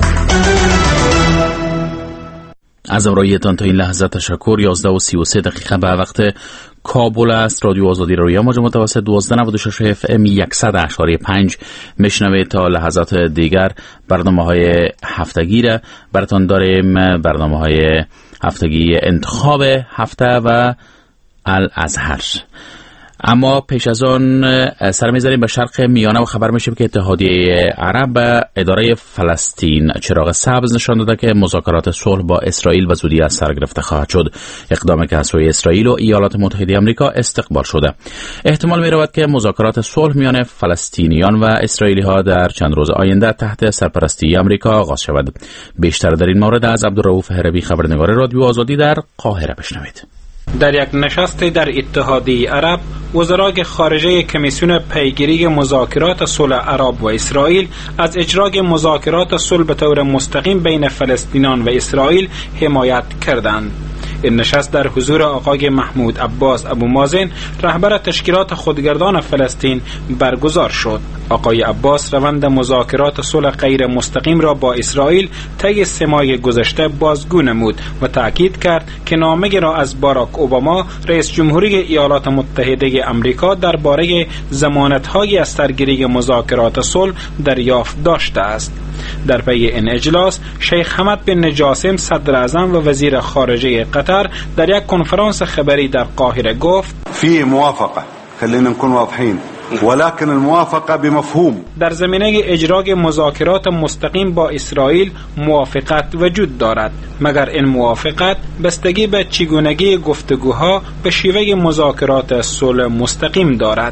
از امرایتان تا این لحظه تشکر. یازده و سی و سه دقیقه به وقت کابل است. رادیو آزادی رویا موج متوسط دوازده نود و شش اف ام صد اشاری پنج میشنوید. تا لحظات دیگر برنامه های هفتگی را براتون داریم. برنامه های هفتگی انتخاب هفته و الازهر. اما پیش از آن سر می‌زنیم به شرق میانه و خبر میشیم که اتحادیه عرب به اداره فلسطین چراغ سبز نشان داده که مذاکرات صلح با اسرائیل و زودی از سر گرفته خواهد شد. اقدامی که از سوی اسرائیل و ایالات متحده آمریکا استقبال شده. احتمال می‌رود که مذاکرات صلح میان فلسطینیان و اسرائیلی‌ها در چند روز آینده تحت سرپرستی آمریکا آغاز شود. بیشتر در این مورد از عبدالرؤوف هربی خبرنگار رادیو آزادی در قاهره بشنوید. در یک نشست در اتحادیه عرب، وزرای خارجه کمیسیون پیگیری مذاکرات صلح عرب و اسرائیل از اجرای مذاکرات صلح به طور مستقیم بین فلسطینیان و اسرائیل حمایت کردند. این نشست در حضور آقای محمود عباس ابو مازن، رهبر تشکیلات خودگردان فلسطین، برگزار شد. آقای عباس روند مذاکرات صلح غیر مستقیم را با اسرائیل طی سه ماه گذشته بازگو نمود و تأکید کرد که نامه را از باراک اوباما رئیس جمهوری ایالات متحده آمریکا درباره ضمانت‌های از سرگیری مذاکرات صلح دریافت داشته است. در پی این اجلاس، شیخ حمد بن جاسم صدر اعظم و وزیر خارجه قطر در یک کنفرانس خبری در قاهره گفت: فی موافقه، خلينا نكون واضحين، ولكن الموافقه بمفهوم. در زمینه اجرای مذاکرات مستقیم با اسرائیل موافقت وجود دارد، مگر این موافقت بستگی به چگونگی گفتگوها به شیوه مذاکرات صلح مستقیم دارد.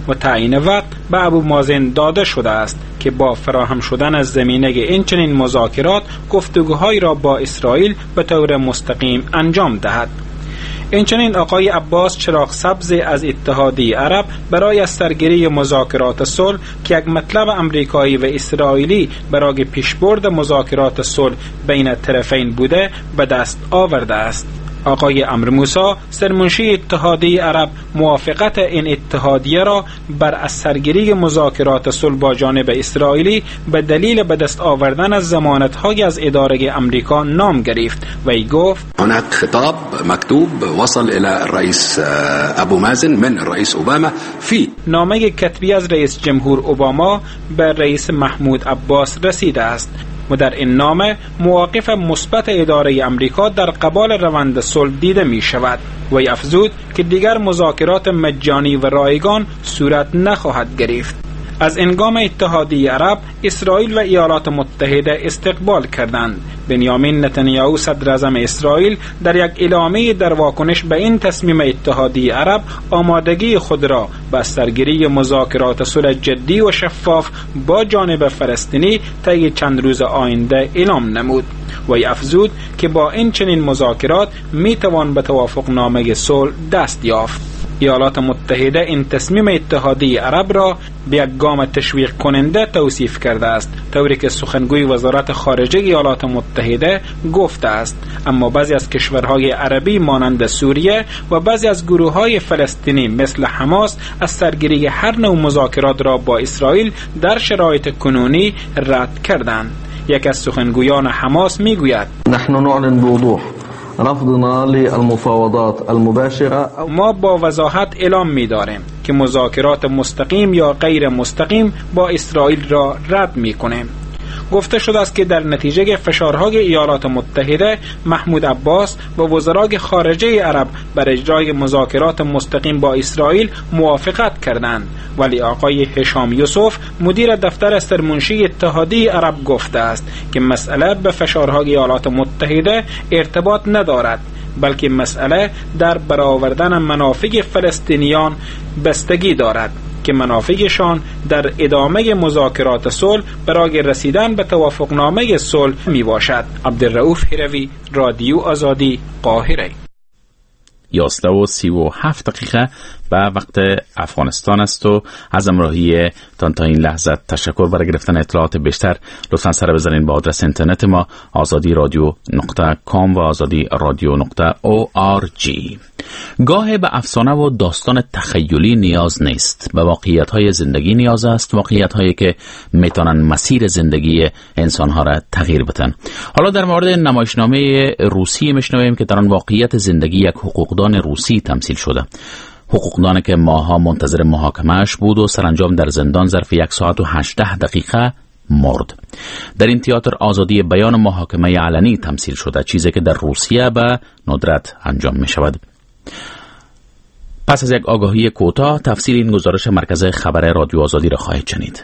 و تعیین وقت به ابو مازن داده شده است که با فراهم شدن از زمینه این چنین مذاکرات گفتگوهایی را با اسرائیل به طور مستقیم انجام دهد. اینچنین آقای عباس چراغ سبز از اتحادیه عرب برای از سرگیری مذاکرات صلح که یک مطلب امریکایی و اسرائیلی برای پیشبرد مذاکرات صلح بین طرفین بوده به دست آورده است. آقای عمرو موسی سرمنشی اتحادیه عرب موافقت این اتحادیه را بر از سرگیری مذاکرات صلح با جانب اسرائیلی به دلیل به دست آوردن از ضمانت‌های از اداره امریکا نام گرفت و ای گفت هناك خطاب مكتوب وصل الى الرئيس ابو مازن من الرئيس اوباما في نامه کتبی از رئیس جمهور اوباما به رئیس محمود عباس رسیده است و در این نامه مواقف مثبت اداره امریکا در قبال روند صلح دیده می شود و افزود که دیگر مذاکرات مجانی و رایگان صورت نخواهد گرفت. از انگام اتحادیه عرب اسرائیل و ایالات متحده استقبال کردند. بنیامین نتانیاهو صدر اعظم اسرائیل در یک اعلامیه در واکنش به این تصمیم اتحادیه عرب آمادگی خود را به سرگیری مذاکرات صلح جدی و شفاف با جانب فلسطینی طی چند روز آینده اعلام نمود و افزود که با این چنین مذاکرات می توان به توافق نامه صلح دست یافت. ایالات متحده این تصمیم اتحادیه عرب را به یک گام تشویق کننده توصیف کرده است، طوری که سخنگوی وزارت خارجه ایالات متحده گفته است. اما بعضی از کشورهای عربی مانند سوریه و بعضی از گروه‌های فلسطینی مثل حماس از سرگیری هر نوع مذاکرات را با اسرائیل در شرایط کنونی رد کردند. یک از سخنگویان حماس میگوید نحن نعلن بوضوح رفضنا للمفاوضات المباشرة. ما با وضاحت اعلام می‌داریم که مذاکرات مستقیم یا غیر مستقیم با اسرائیل را رد می‌کنیم. گفته شده است که در نتیجه فشارهای ایالات متحده محمود عباس و وزرای خارجه عرب بر اجرای مذاکرات مستقیم با اسرائیل موافقت کردند، ولی آقای هشام یوسف مدیر دفتر سرمنشی اتحادیه عرب گفته است که مسئله به فشارهای ایالات متحده ارتباط ندارد، بلکه مسئله در برآوردن منافع فلسطینیان بستگی دارد که منافعشان در ادامه مذاکرات صلح برای رسیدن به توافقنامه صلح می باشد. عبدالرؤوف هروی، رادیو آزادی، قاهره. یازده و سی و هفت دقیقه به وقت افغانستان است و از امراهی تان تا این لحظه تشکر. برای گرفتن اطلاعات بیشتر لطفا سر بزنین با آدرس اینترنت ما آزادی رادیو نقطه کام و آزادی رادیو نقطه او آر جی. گاه به افسانه و داستان تخیلی نیاز نیست، به واقعیت های زندگی نیاز است، واقعیت هایی که میتونن مسیر زندگی انسان ها را تغییر بدن. حالا در مورد نمایشنامه روسی میشنویم که در آن واقعیت زندگی یک حقوقدان روسی تمثیل شده. حقوقدانی که ماها منتظر محاکمه‌اش بود و سرانجام در زندان ظرف یک ساعت و هجده دقیقه مرد. در این تئاتر آزادی بیان محاکمه علنی تمثیل شده، چیزی که در روسیه به ندرت انجام می شود. پس از یک آگاهی کوتاه تفسیر این گزارش مرکز خبر رادیو آزادی را خواهید شنید.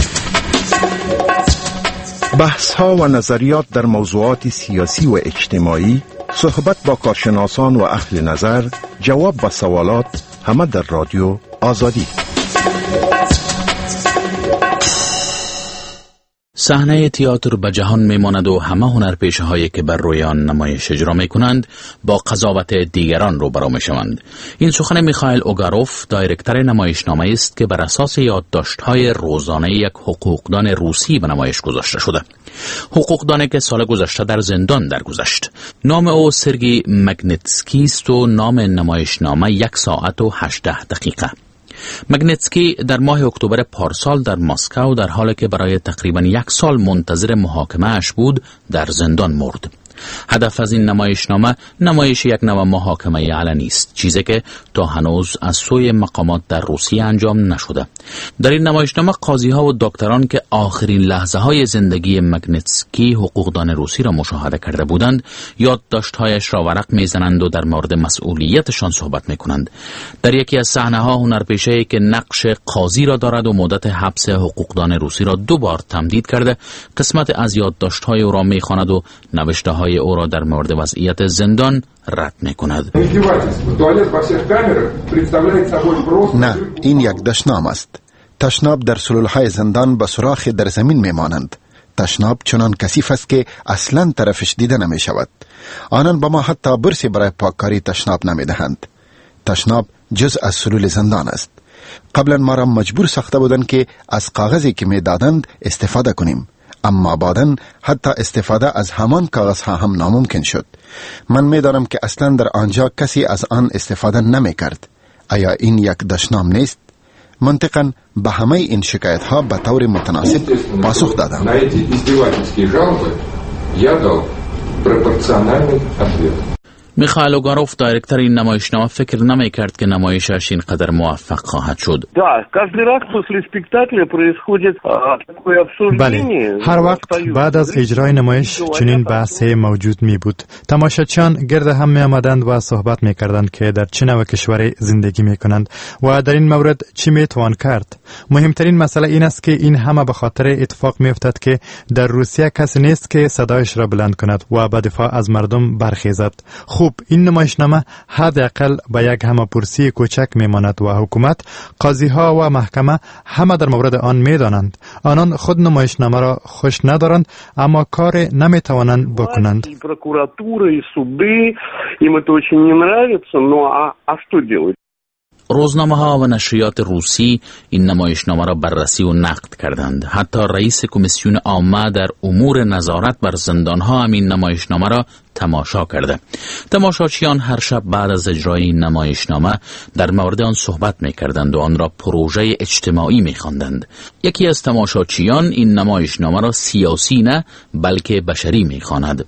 بحث ها و نظریات در موضوعات سیاسی و اجتماعی، صحبت با کارشناسان و اهل نظر، جواب به سوالات، همه در رادیو آزادی. صحنه تئاتر به جهان میماند و همه هنرپیشه هایی که بر روی آن نمایش اجرا میکنند با قضاوت دیگران روبرو میشوند. این سخن میخائیل اوگاروف، دایرکتور نمایشنامه است که بر اساس یادداشت‌های روزانه یک حقوقدان روسی به نمایش گذاشته شده. حقوقدانی که سال گذشته در زندان درگذشت. نام او سرگی مگنتسکی است و نام نمایشنامه یک ساعت و هجده دقیقه. مگنتسکی در ماه اکتبر پارسال در مسکو در حالی که برای تقریبا یک سال منتظر محاکمه اش بود در زندان مرد. هدف از این نمایشنامه نمایش یک نوع محاکمه علنی است، چیزی که تا هنوز از سوی مقامات در روسیه انجام نشده. در این نمایشنامه قاضی ها و دکتران که آخرین لحظه های زندگی مگنتسکی حقوقدان روسی را مشاهده کرده بودند یادداشت‌هایش را ورق میزنند و در مورد مسئولیتشان صحبت میکنند. در یکی از صحنه ها هنرپیشه‌ای که نقش قاضی را دارد و مدت حبس حقوقدان روسی را دو بار تمدید کرده قسمت از یادداشت‌های او را میخواند و نوشته‌های ادعاهای او را در مورد وضعیت زندان رد می کند. نه، این یک دشنام است. تشناب در سلولهای زندان به سوراخ در زمین می مانند. تشناب چنان کثیف است که اصلا طرفش دیده نمی شود. آنان با ما حتی برسی برای پاککاری تشناب نمی دهند. تشناب جز از سلول زندان است. قبلا ما را مجبور ساخته بودند که از کاغذی که می دادند استفاده کنیم، اما بعداً حتی استفاده از همان کاغذها هم ناممکن شد. من می دانم که اصلا در آنجا کسی از آن استفاده نمی کرد. آیا این یک دشنام نیست؟ منطقاً به همه این شکایت ها به طور متناسب پاسخ دادم. میخائیل اوگاروف دایرکتر این نمایشنامه فکر نمی کرد که نمایشش اینقدر موفق خواهد شد. بله، هر وقت بعد از اجرای نمایش چنین بحثی موجود می بود. تماشاچیان گرد هم می آمدند و صحبت می کردند که در چه نوع کشوری زندگی می کنند و در این مورد چی می توان کرد. مهمترین مسئله این است که این همه به خاطر اتفاق می افتد که در روسیه کسی نیست که صدایش را بلند کند و به دفاع از مردم برخیزد. خوب، این نمایشنامه حداقل به یک همه‌پرسی کوچک میماند و حکومت، قاضی ها و محکمه همه در مورد آن میدانند. آنان خود نمایشنامه را خوش ندارند اما کار نمیتوانند بکنند. روزنامه ها و نشریات روسی این نمایشنامه را بررسی و نقد کردند. حتی رئیس کمیسیون عامه در امور نظارت بر زندان ها هم این نمایشنامه را تماشا کرده. تماشاچیان هر شب بعد از اجرای این نمایشنامه در مورد آن صحبت می کردند و آن را پروژه اجتماعی می خواندند. یکی از تماشاچیان این نمایشنامه را سیاسی نه بلکه بشری می خواند.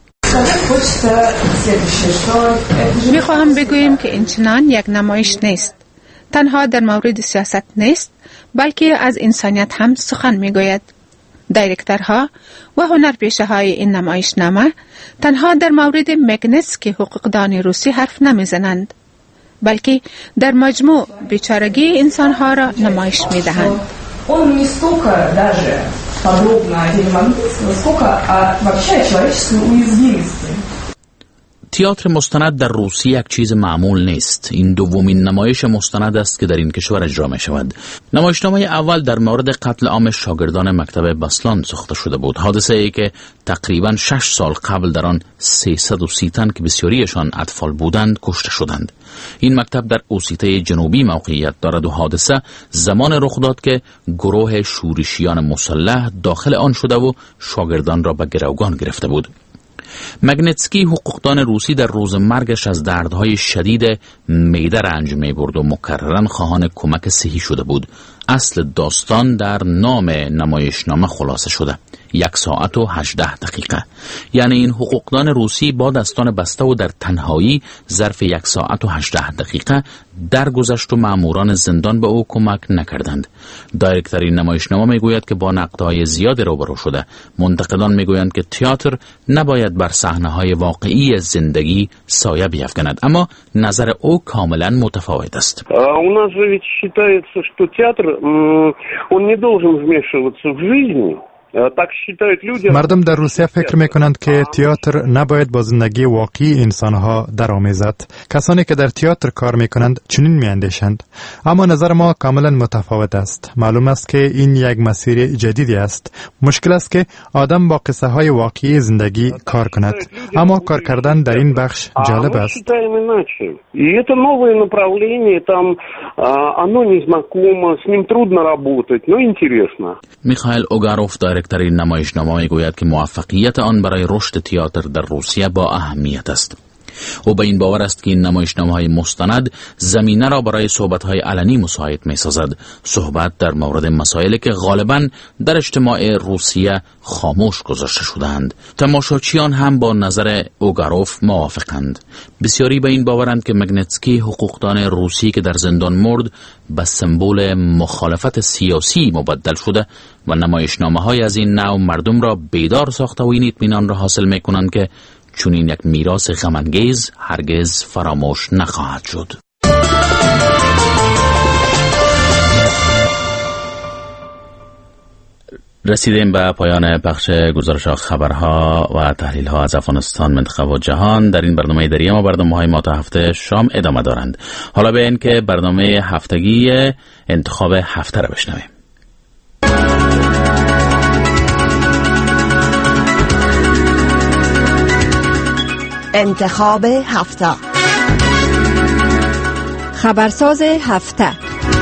می خواهم بگویم که این چنان یک نمایش نیست. تنها در مورد سیاست نیست بلکه از انسانیت هم سخن می گوید. دایرکترها و هنرپیشه های این نمایشنامه تنها در مورد مگنتسکی حقوقدان روسی حرف نمی زنند بلکه در مجموع بیچارگی انسان ها را نمایش می دهند. تئاتر مستند در روسیه یک چیز معمول نیست. این دومین نمایش مستند است که در این کشور اجرا می شود. نمایشنامه اول در مورد قتل عام شاگردان مکتب بسلان ساخته شده بود. حادثه ای که تقریباً شش سال قبل در آن سیصد و سی تن که بسیاریشان اطفال بودند کشته شدند. این مکتب در اوسیته جنوبی موقعیت دارد و حادثه زمان رخ داد که گروه شورشیان مسلح داخل آن شده و شاگردان را به گروگان گرفته بود. مگنتسکی حقوقدان روسی در روز مرگش از دردهای شدید معده رنج می برد و مکرراً خواهان کمک صحی شده بود. اصل داستان در نام نمایشنامه خلاصه شده: یک ساعت و هجده دقیقه. یعنی این حقوقدان روسی با دستان بسته و در تنهایی ظرف یک ساعت و هجده دقیقه درگذشت و ماموران زندان به او کمک نکردند. دایرکتر این نمایشنامه میگوید که با نقدهای زیاد روبرو شده. منتقدان میگویند که تئاتر نباید بر صحنه‌های واقعی زندگی سایه بیفکند، اما نظر او کاملا متفاوت است. У нас же ведь считается, что театр он не должен вмешиваться в жизнь. مردم در روسیه فکر میکنند که تئاتر نباید با زندگی واقعی انسانها درآمیزد. کسانی که در تئاتر کار میکنند چنین میاندیشند، اما نظر ما کاملا متفاوت است. معلوم است که این یک مسیر جدیدی است. مشکل است که آدم با قصه های واقعی زندگی کار کند، اما کار کردن در این بخش جالب است. میخائیل اوگاروف دایرکتر این نمایشنامه میگوید که موفقیت آن برای رشد تئاتر در روسیه با اهمیت است. او به این باور است که این نمایشنامه‌های مستند زمینه را برای صحبت‌های علنی مساعد می‌سازد، صحبت در مورد مسائلی که غالباً در اجتماع روسیه خاموش گذاشته شدند. تماشاچیان هم با نظر اوگاروف موافقند. بسیاری به این باورند که مگنتسکی حقوقدان روسی که در زندان مرد به سمبل مخالفت سیاسی مبدل شده و نمایشنامه‌های از این نوع مردم را بیدار ساخته و این اطمینان را حاصل می‌کنند که چون این یک میراث غم‌انگیز هرگز فراموش نخواهد شد. رسیدیم به پایان پخش گزارش خبرها و تحلیل ها از افغانستان، منطقه و جهان. در این برنامه دری ما برنامه های ما تا هفته شام ادامه دارند. حالا به این که برنامه هفتگی انتخاب هفته را بشنویم. انتخاب هفته، خبرساز هفته.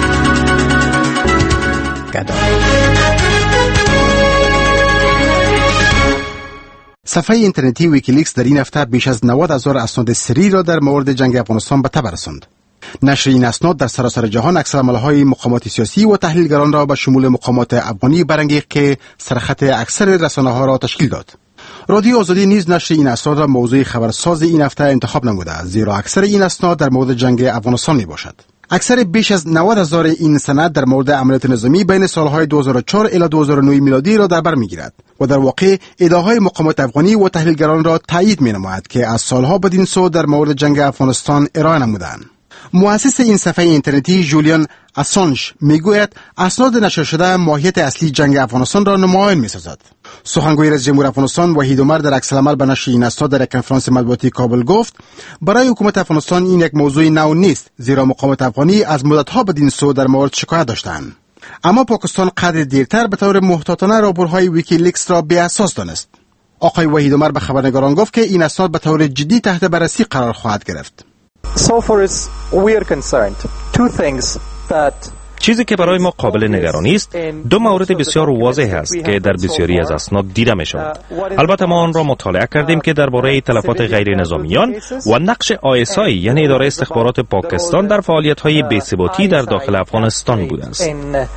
صفحه اینترنتی ویکیلیکس در این هفته بیش از نود هزار اسناد سری را در مورد جنگ افغانستان به تبع رساند. نشر این اسناد در سراسر جهان عکس‌العمل‌های مقامات سیاسی و تحلیلگران را به شمول مقامات افغانی برانگیخت که سرخط اکثر رسانه‌ها را تشکیل داد. رادیو آزادی نیز نشر این اسناد را موضوع خبرساز این هفته انتخاب نموده، زیرا اکثر این اسناد در مورد جنگ افغانستان می باشد. اکثر بیش از نود هزار این سند در مورد عملیات نظامی بین سالهای دو هزار و چهار الی دو هزار و نه میلادی را در بر میگیرد و در واقع ادعاهای مقامات افغانی و تحلیلگران را تایید می نماید که از سالها بدین سو در مورد جنگ افغانستان ارائه نمودند. مؤسس این صفحه اینترنتی جولیان اسانژ میگوید اسناد نشر شده ماهیت اصلی جنگ افغانستان را نمایان می‌سازد. سخنگوی رئیس جمهور افغانستان وحید عمر در عکس‌العمل به نشر این اسناد در یک کنفرانس مطبوعاتی کابل گفت برای حکومت افغانستان این یک موضوع نو نیست، زیرا مقامات افغانی از مدت‌ها بدین سو در مورد شکایت داشتند. اما پاکستان قدر دیرتر به طور محتاطانه راپورهای ویکیلیکس را بی‌اساس دانست. آقای وحید عمر به خبرنگاران گفت که این اسناد به طور جدی تحت بررسی قرار خواهد گرفت. So far as we are concerned, two things that چیزی که برای ما قابل نگرانی است دو مورد بسیار واضح است که در بسیاری از اسناد دیده می شود. البته ما آن را مطالعه کردیم که درباره تلفات غیر نظامیان و نقش آی اس آی یعنی اداره استخبارات پاکستان در فعالیت های بی‌ثباتی در داخل افغانستان بوده است.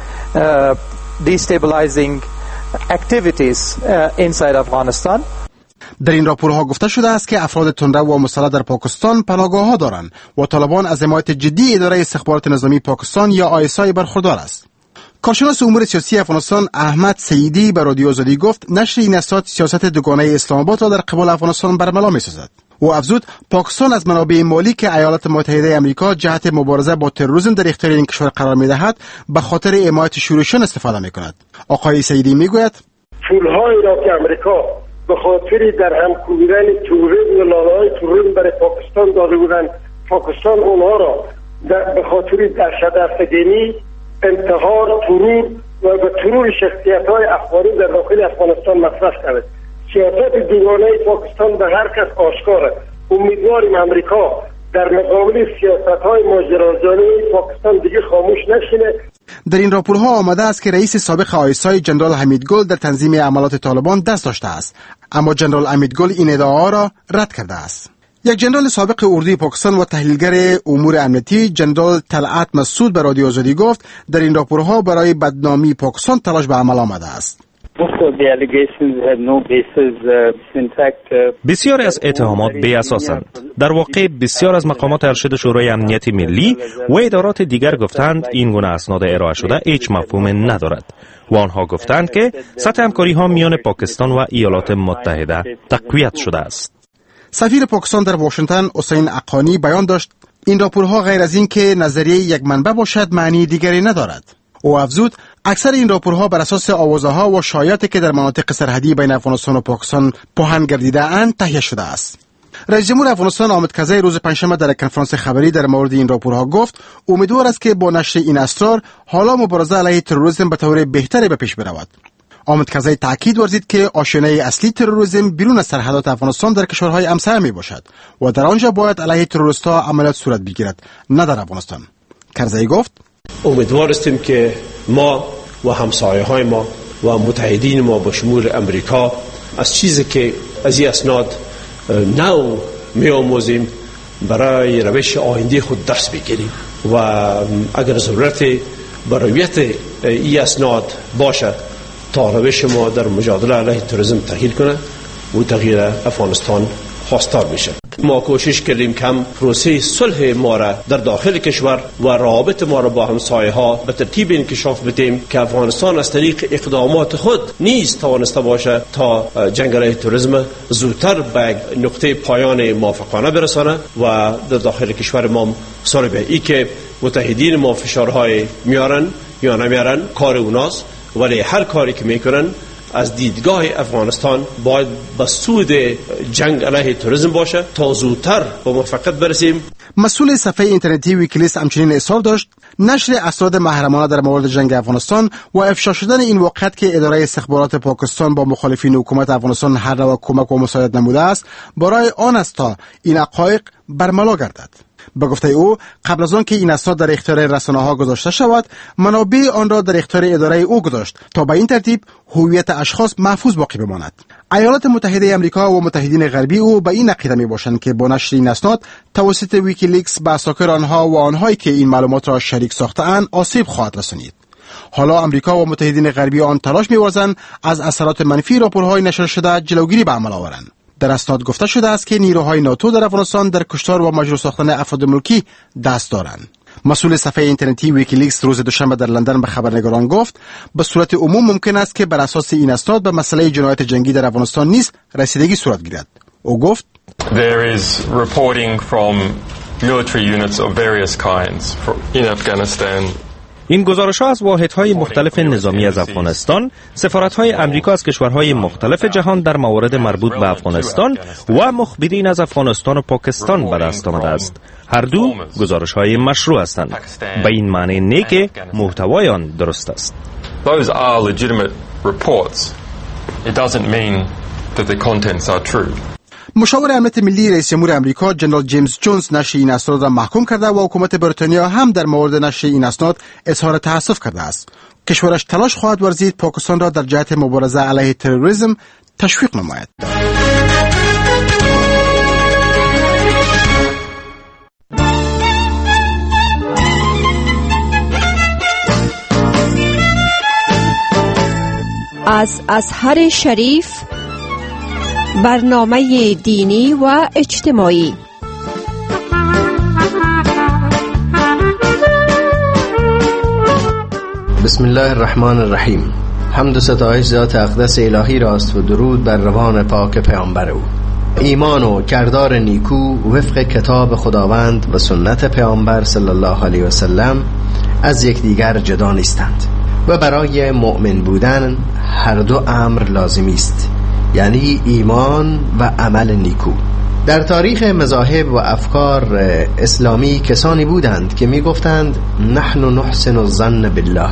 در این راپورها گفته شده است که افراد تندرو و مسلح در پاکستان پناهگاه‌ها دارند و طالبان از حمایت جدی اداره استخبارات نظامی پاکستان یا آی اس آی برخوردار است. کارشناس امور سیاسی افغانستان احمد سیدی به رادیو آزادی گفت نشر این اسناد سیاست دوگانه اسلام آباد را در قبال افغانستان برملا می‌سازد. او افزود پاکستان از منابع مالی که ایالات متحده آمریکا جهت مبارزه با تروریسم در اختیار این کشور قرار می‌دهد به خاطر حمایت شورشیان استفاده می‌کند. آقای سیدی می‌گوید پول‌هایی را که آمریکا به خاطر در هم کوبیدن توریسم و لاله‌های توریسم برای پاکستان داده بودند، پاکستان اونها را به خاطر دهشت افکنی، انتحار، ترور و به ترور شخصیت‌های افغانی در داخل افغانستان مصرف کرد. سیاست دوگانه پاکستان به هر کس آشکاره. امیدواریم امریکا در مقابل سیاست‌های ماجراجویانه پاکستان دیگه خاموش نشینه. در این راپورها آمده است که رئیس سابق آی اس آی جنرال حمید گل در تنظیم عملیات طالبان دست داشته است، اما جنرال حمید گل این ادعاها را رد کرده است. یک جنرال سابق اردوی پاکستان و تحلیلگر امور امنیتی جنرال طلعت مسعود به رادیو آزادی گفت در این راپورها برای بدنامی پاکستان تلاش به عمل آمده است. بسیاری از اتهامات بی اساسند. در واقع بسیار از مقامات ارشد شورای امنیت ملی و ادارات دیگر گفتند این گونه اسناد ارائه شده هیچ مفهوم ندارد و آنها گفتند که سطح همکاری ها میان پاکستان و ایالات متحده تقویت شده است. سفیر پاکستان در واشنگتن حسین اقانی بیان داشت این راپورها غیر از این که نظریه یک منبع باشد معنی دیگری ندارد. او افزود اکثر این راپورها بر اساس آوازه‌ها و شایعاتی که در مناطق سرحدی بین افغانستان و پاکستان پهن گردیده اند تهیه شده است. رئیس جمهور افغانستان حامد کرزی روز پنجشنبه در کنفرانس خبری در مورد این راپورها گفت امیدوار است که با نشر این اسرار حالا مبارزه علیه تروریسم به طور بهتری به پیش برود. حامد کرزی تاکید ورزید که آشیانه اصلی تروریسم بیرون از سرحدات افغانستان در کشورهای همسایه می باشد و در آنجا باید علیه تروریست‌ها عملیات صورت بگیرد، نه در افغانستان. کرزی گفت امیدوار هستیم که ما و همسایه های ما و متحدین ما با شمول امریکا از چیزی که از این اسناد نو می آموزیم برای روش آینده خود درس بگیریم و اگر ضرورت برایت این اسناد باشد تا روش ما در مجادله علیه تروریسم تغییر کنه و تغییر افغانستان خواستار بشه. ما کوشش کردیم که هم پروسه صلح ما را در داخل کشور و روابط ما را با همسایه ها به ترتیب انکشاف بدیم که افغانستان از طریق اقدامات خود نیز توانسته باشه تا جنگ علیه تروریسم زودتر به نقطه پایان موافقانه برسانه و در داخل کشور ما سر به ای که متحدین ما فشارهای میارن یا نمیارن کار اوناست ولی هر کاری که میکنن از دیدگاه افغانستان باید به سود جنگ علیه تروریسم باشه تا زودتر به موفقیت برسیم. مسئول صفحه اینترنتی ویکیلیکس همچنین اصرار داشت نشر اسناد محرمانه در مورد جنگ افغانستان و افشا شدن این واقعیت که اداره استخبارات پاکستان با مخالفین حکومت افغانستان هر نوع کمک و مساعدت نموده است برای آن است تا این حقایق برملا گردد. به گفته او قبل از آن که این اسناد در اختیار رسانه‌ها گذاشته شود منابع آن را در اختیار اداره او گذاشت تا به این ترتیب هویت اشخاص محفوظ باقی بماند. ایالات متحده آمریکا و متحدین غربی او به این عقیده میباشند که با نشر این اسناد توسط ویکیلیکس به اساکر آنها و آنهایی که این معلومات را شریک ساخته‌اند آسیب خواهد رسانید. حالا آمریکا و متحدین غربی آن تلاش می‌ورزند از اثرات منفی راپورهای نشر شده جلوگیری به عمل آورند. در اسناد گفته شده است که نیروهای ناتو در افغانستان در کشتار و مجروح ساختن افراد ملکی دست دارند. مسئول صفحه اینترنتی ویکیلیکس روز دوشنبه در لندن به خبرنگاران گفت به صورت عموم ممکن است که بر اساس این اسناد به مسئله جنایت جنگی در افغانستان نیز رسیدگی صورت گیرد. او گفت There is reporting from military units of various kinds in Afghanistan. این گزارش‌ها از واحدهای مختلف نظامی از افغانستان، سفارت‌های امریکا از کشورهای مختلف جهان در موارد مربوط به افغانستان و مخبرین از افغانستان و پاکستان به دست آمده است. هر دو گزارش‌های مشروع هستند. به این معنی نه که محتوای آن درست است. Those are legitimate reports. It doesn't mean that the contents are true. مشاور امنیت ملی رئیس جمهور امریکا جنرال جیمز جونز نشر این اسناد را محکوم کرده و حکومت بریتانیا هم در مورد نشر این اسناد اظهار تأسف کرده است. کشورش تلاش خواهد ورزید پاکستان را در جهت مبارزه علیه تروریسم تشویق نماید. از ازهر شریف برنامه دینی و اجتماعی. بسم الله الرحمن الرحیم. حمد و ستایش ذات اقدس الهی راست و درود بر روان پاک پیامبر او. ایمان و کردار نیکو وفق کتاب خداوند و سنت پیامبر صلی الله علیه و سلم از یکدیگر جدا نیستند و برای مؤمن بودن هر دو امر لازمی است، یعنی ایمان و عمل نیکو. در تاریخ مذاهب و افکار اسلامی کسانی بودند که می گفتند نحن نحسن الظن بالله،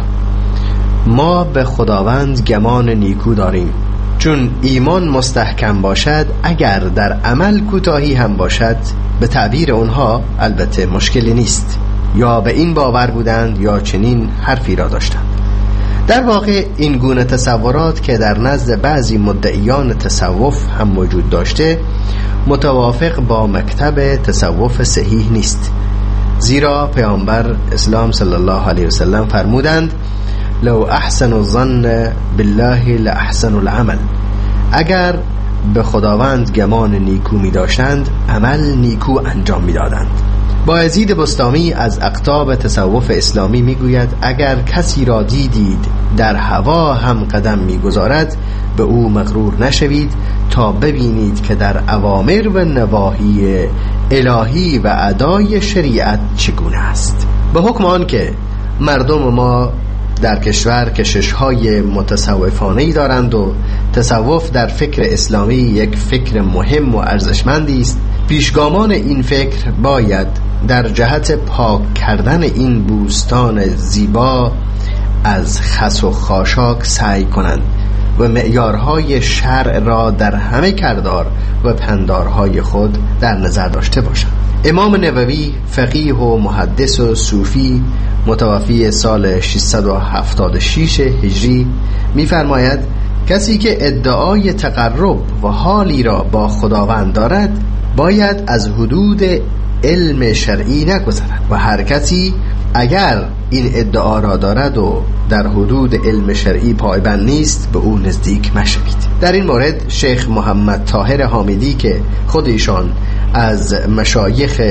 ما به خداوند گمان نیکو داریم، چون ایمان مستحکم باشد اگر در عمل کوتاهی هم باشد به تعبیر اونها البته مشکلی نیست. یا به این باور بودند یا چنین حرفی را داشتند. در واقع این گونه تصورات که در نزد بعضی مدعیان تصوف هم موجود داشته متوافق با مکتب تصوف صحیح نیست، زیرا پیامبر اسلام صلی الله علیه و سلم فرمودند لو احسن الظن بالله لاحسن العمل، اگر به خداوند گمان نیکو می داشتند عمل نیکو انجام می دادند. بایزید بستامی از اقطاب تصوف اسلامی می گوید اگر کسی را دیدید در هوا هم قدم می گذارد به او مغرور نشوید تا ببینید که در اوامر و نواهی الهی و ادای شریعت چگونه است. به حکم آن که مردم ما در کشور کشش‌های متصوفانه‌ای دارند و تصوف در فکر اسلامی یک فکر مهم و ارزشمندی است، پیشگامان این فکر باید در جهت پاک کردن این بوستان زیبا از خس و خاشاک سعی کنند و معیارهای شرع را در همه کردار و پندارهای خود در نظر داشته باشند. امام نووی فقیه و محدث و صوفی متوفی سال ششصد و هفتاد و شش هجری می‌فرماید کسی که ادعای تقرب و حالی را با خداوند دارد باید از حدود علم شرعی نگذرد و هر کسی اگر این ادعا را دارد و در حدود علم شرعی پایبند نیست به او نزدیک مشوید. در این مورد شیخ محمد طاهر حامدی که خود ایشان از مشایخ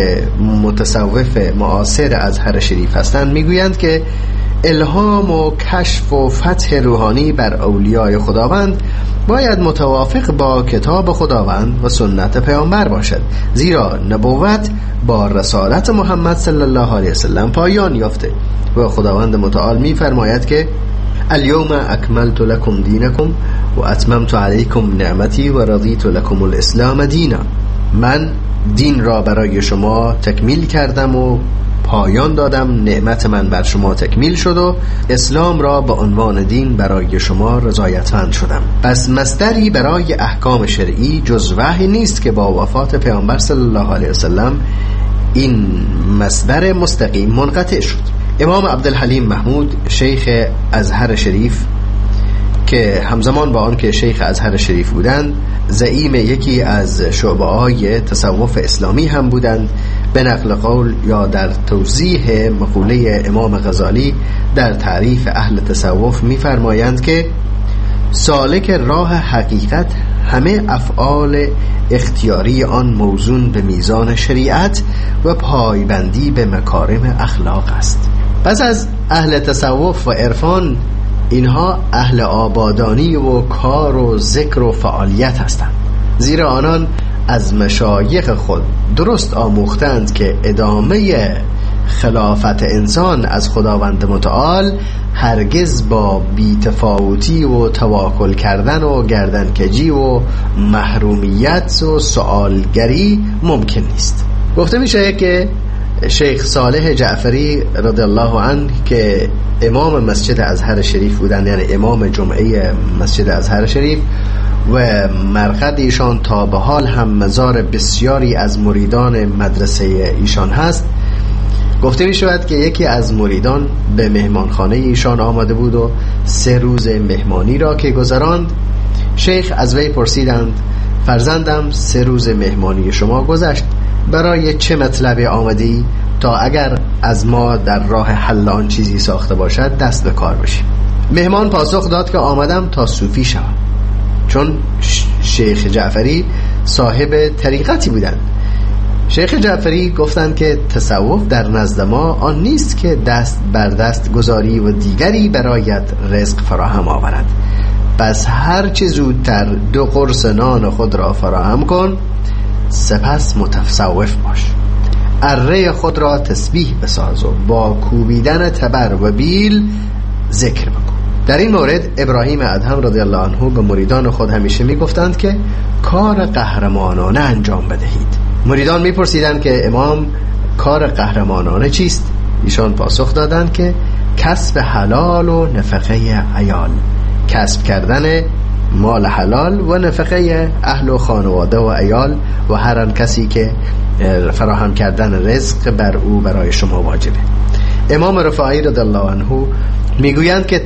متصوف معاصر ازهر شریف هستند میگویند که الهام و کشف و فتح روحانی بر اولیای خداوند باید متوافق با کتاب خداوند و سنت پیامبر باشد، زیرا نبوت با رسالت محمد صلی الله علیه وسلم پایان یافته و خداوند متعال می فرماید که اليوم اکملت لکم دینکم و اتممت علیکم نعمتی و رضیت لکم الاسلام دینا. من دین را برای شما تکمیل کردم و پایان دادم، نعمت من بر شما تکمیل شد و اسلام را به عنوان دین برای شما رضایتمند شدم. پس مصدری برای احکام شرعی جز وحی نیست که با وفات پیامبر صلی الله علیه وسلم این مصدر مستقیم منقطع شد. امام عبدالحلیم محمود شیخ ازهر شریف که همزمان با آن که شیخ ازهر شریف بودند زعیم یکی از شعبه‌های تصوف اسلامی هم بودند، به نقل قول یا در توضیح مقوله امام غزالی در تعریف اهل تصوف می‌فرمایند که سالک راه حقیقت همه افعال اختیاری آن موزون به میزان شریعت و پایبندی به مکارم اخلاق است. پس از اهل تصوف و عرفان اینها اهل آبادانی و کار و ذکر و فعالیت هستند، زیرا آنان از مشایخ خود درست آموختند که ادامه خلافت انسان از خداوند متعال هرگز با بی‌تفاوتی و تواکل کردن و گردنکجی و محرومیت و سؤالگری ممکن نیست. گفته میشه که شیخ صالح جعفری رضی الله عنه که امام مسجد ازهر شریف بودن، یعنی امام جمعه مسجد ازهر شریف و مرقد ایشان تا به حال هم مزار بسیاری از مریدان مدرسه ایشان هست، گفته می شود که یکی از مریدان به مهمانخانه ایشان آمده بود و سه روز مهمانی را که گذراند، شیخ از وی پرسیدند فرزندم سه روز مهمانی شما گذشت، برای چه مطلب آمدی تا اگر از ما در راه حل آن چیزی ساخته باشد دست به کار بشیم؟ مهمان پاسخ داد که آمدم تا صوفی شوم، چون شیخ جعفری صاحب طریقتی بودند. شیخ جعفری گفتند که تصوف در نزد ما آن نیست که دست بر دست گذاری و دیگری برایت رزق فراهم آورد، پس هر چه زودتر دو قرص نان خود را فراهم کن، سپس متصوف باش، اره خود را تسبیح بساز و با کوبیدن تبر و بیل ذکر بکن. در این مورد ابراهیم ادهم رضی الله عنه به مریدان خود همیشه می گفتند که کار قهرمانانه انجام بدهید. مریدان می پرسیدند که امام کار قهرمانانه چیست؟ ایشان پاسخ دادند که کسب حلال و نفقه عیال، کسب کردن مال حلال و نفقه اهل و خانواده و عیال و هر آن کسی که فراهم کردن رزق بر او برای شما واجبه. امام رفاعی رضی الله عنه میگویند که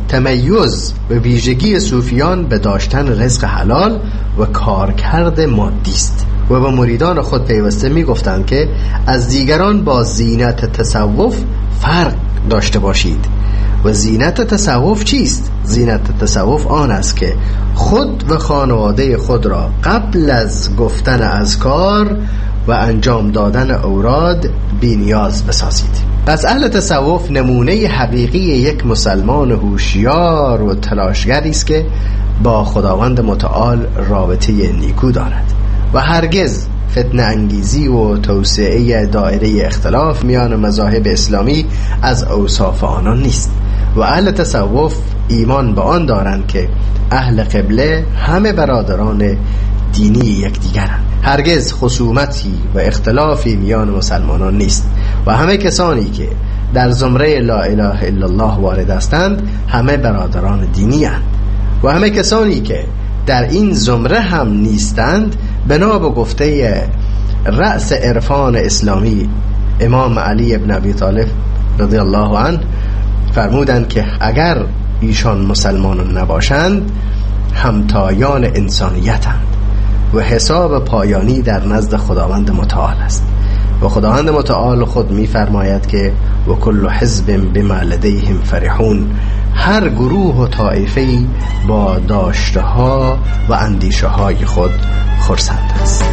تمیز و ویژگی صوفیان به داشتن رزق حلال و کارکرد مادی است و به مریدان خود پیوسته میگفتند که از دیگران با زینت تصوف فرق داشته باشید. و زینت تصوف چیست؟ زینت تصوف آن است که خود و خانواده خود را قبل از گفتن اذکار و انجام دادن اوراد بی‌نیاز بسازید. پس اهل تصوف نمونه حقیقی یک مسلمان هوشیار و تلاشگری است که با خداوند متعال رابطه نیکو دارد و هرگز فتنه انگیزی و توسعه دایره اختلاف میان مذاهب اسلامی از اوصاف آنان نیست. و اهل تصوف ایمان به آن دارند که اهل قبله همه برادران دینی یکدیگرند، هرگز خصومتی و اختلافی میان مسلمانان نیست و همه کسانی که در زمره لا اله الا الله وارد هستند همه برادران دینی اند و همه کسانی که در این زمره هم نیستند بنا به گفته رأس عرفان اسلامی امام علی ابن ابی طالب رضی الله عنه فرمودند که اگر ایشان مسلمانان نباشند همتایان انسانیتند و حساب پایانی در نزد خداوند متعال است و خداوند متعال خود می فرماید که و کل حزب بما لدیهم فرحون، هر گروه و طائفه‌ای با داشته ها و اندیشه های خود خرسند است.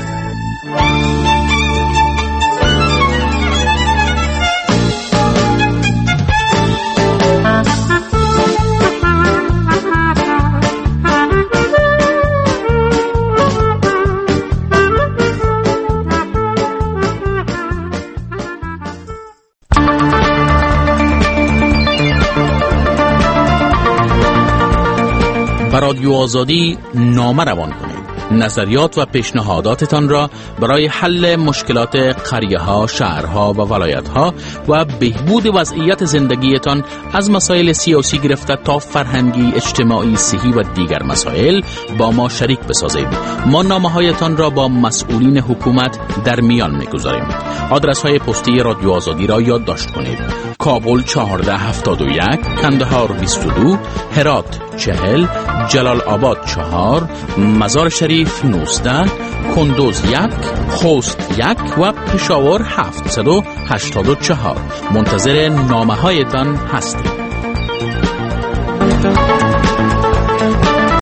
به رادیو آزادی نامه روان کنید. نظریات و پیشنهاداتتان را برای حل مشکلات قریه ها، شهرها و ولایت ها و بهبود وضعیت زندگیتان از مسائل سیاسی گرفته تا فرهنگی، اجتماعی، صحی و دیگر مسائل با ما شریک بسازید. ما نامه هایتان را با مسئولین حکومت در میان میگذاریم. آدرس های پستی رادیو آزادی را یادداشت کنید: کابل چهارده هفتاد و یک، کندهار بیست و دو، هرات چهل، جلال آباد چهار، مزار شریف نوزده، کندوز یک، خوست یک و پشاور هفتصد و هشتاد و چهار. منتظر نامه هایتان هستیم.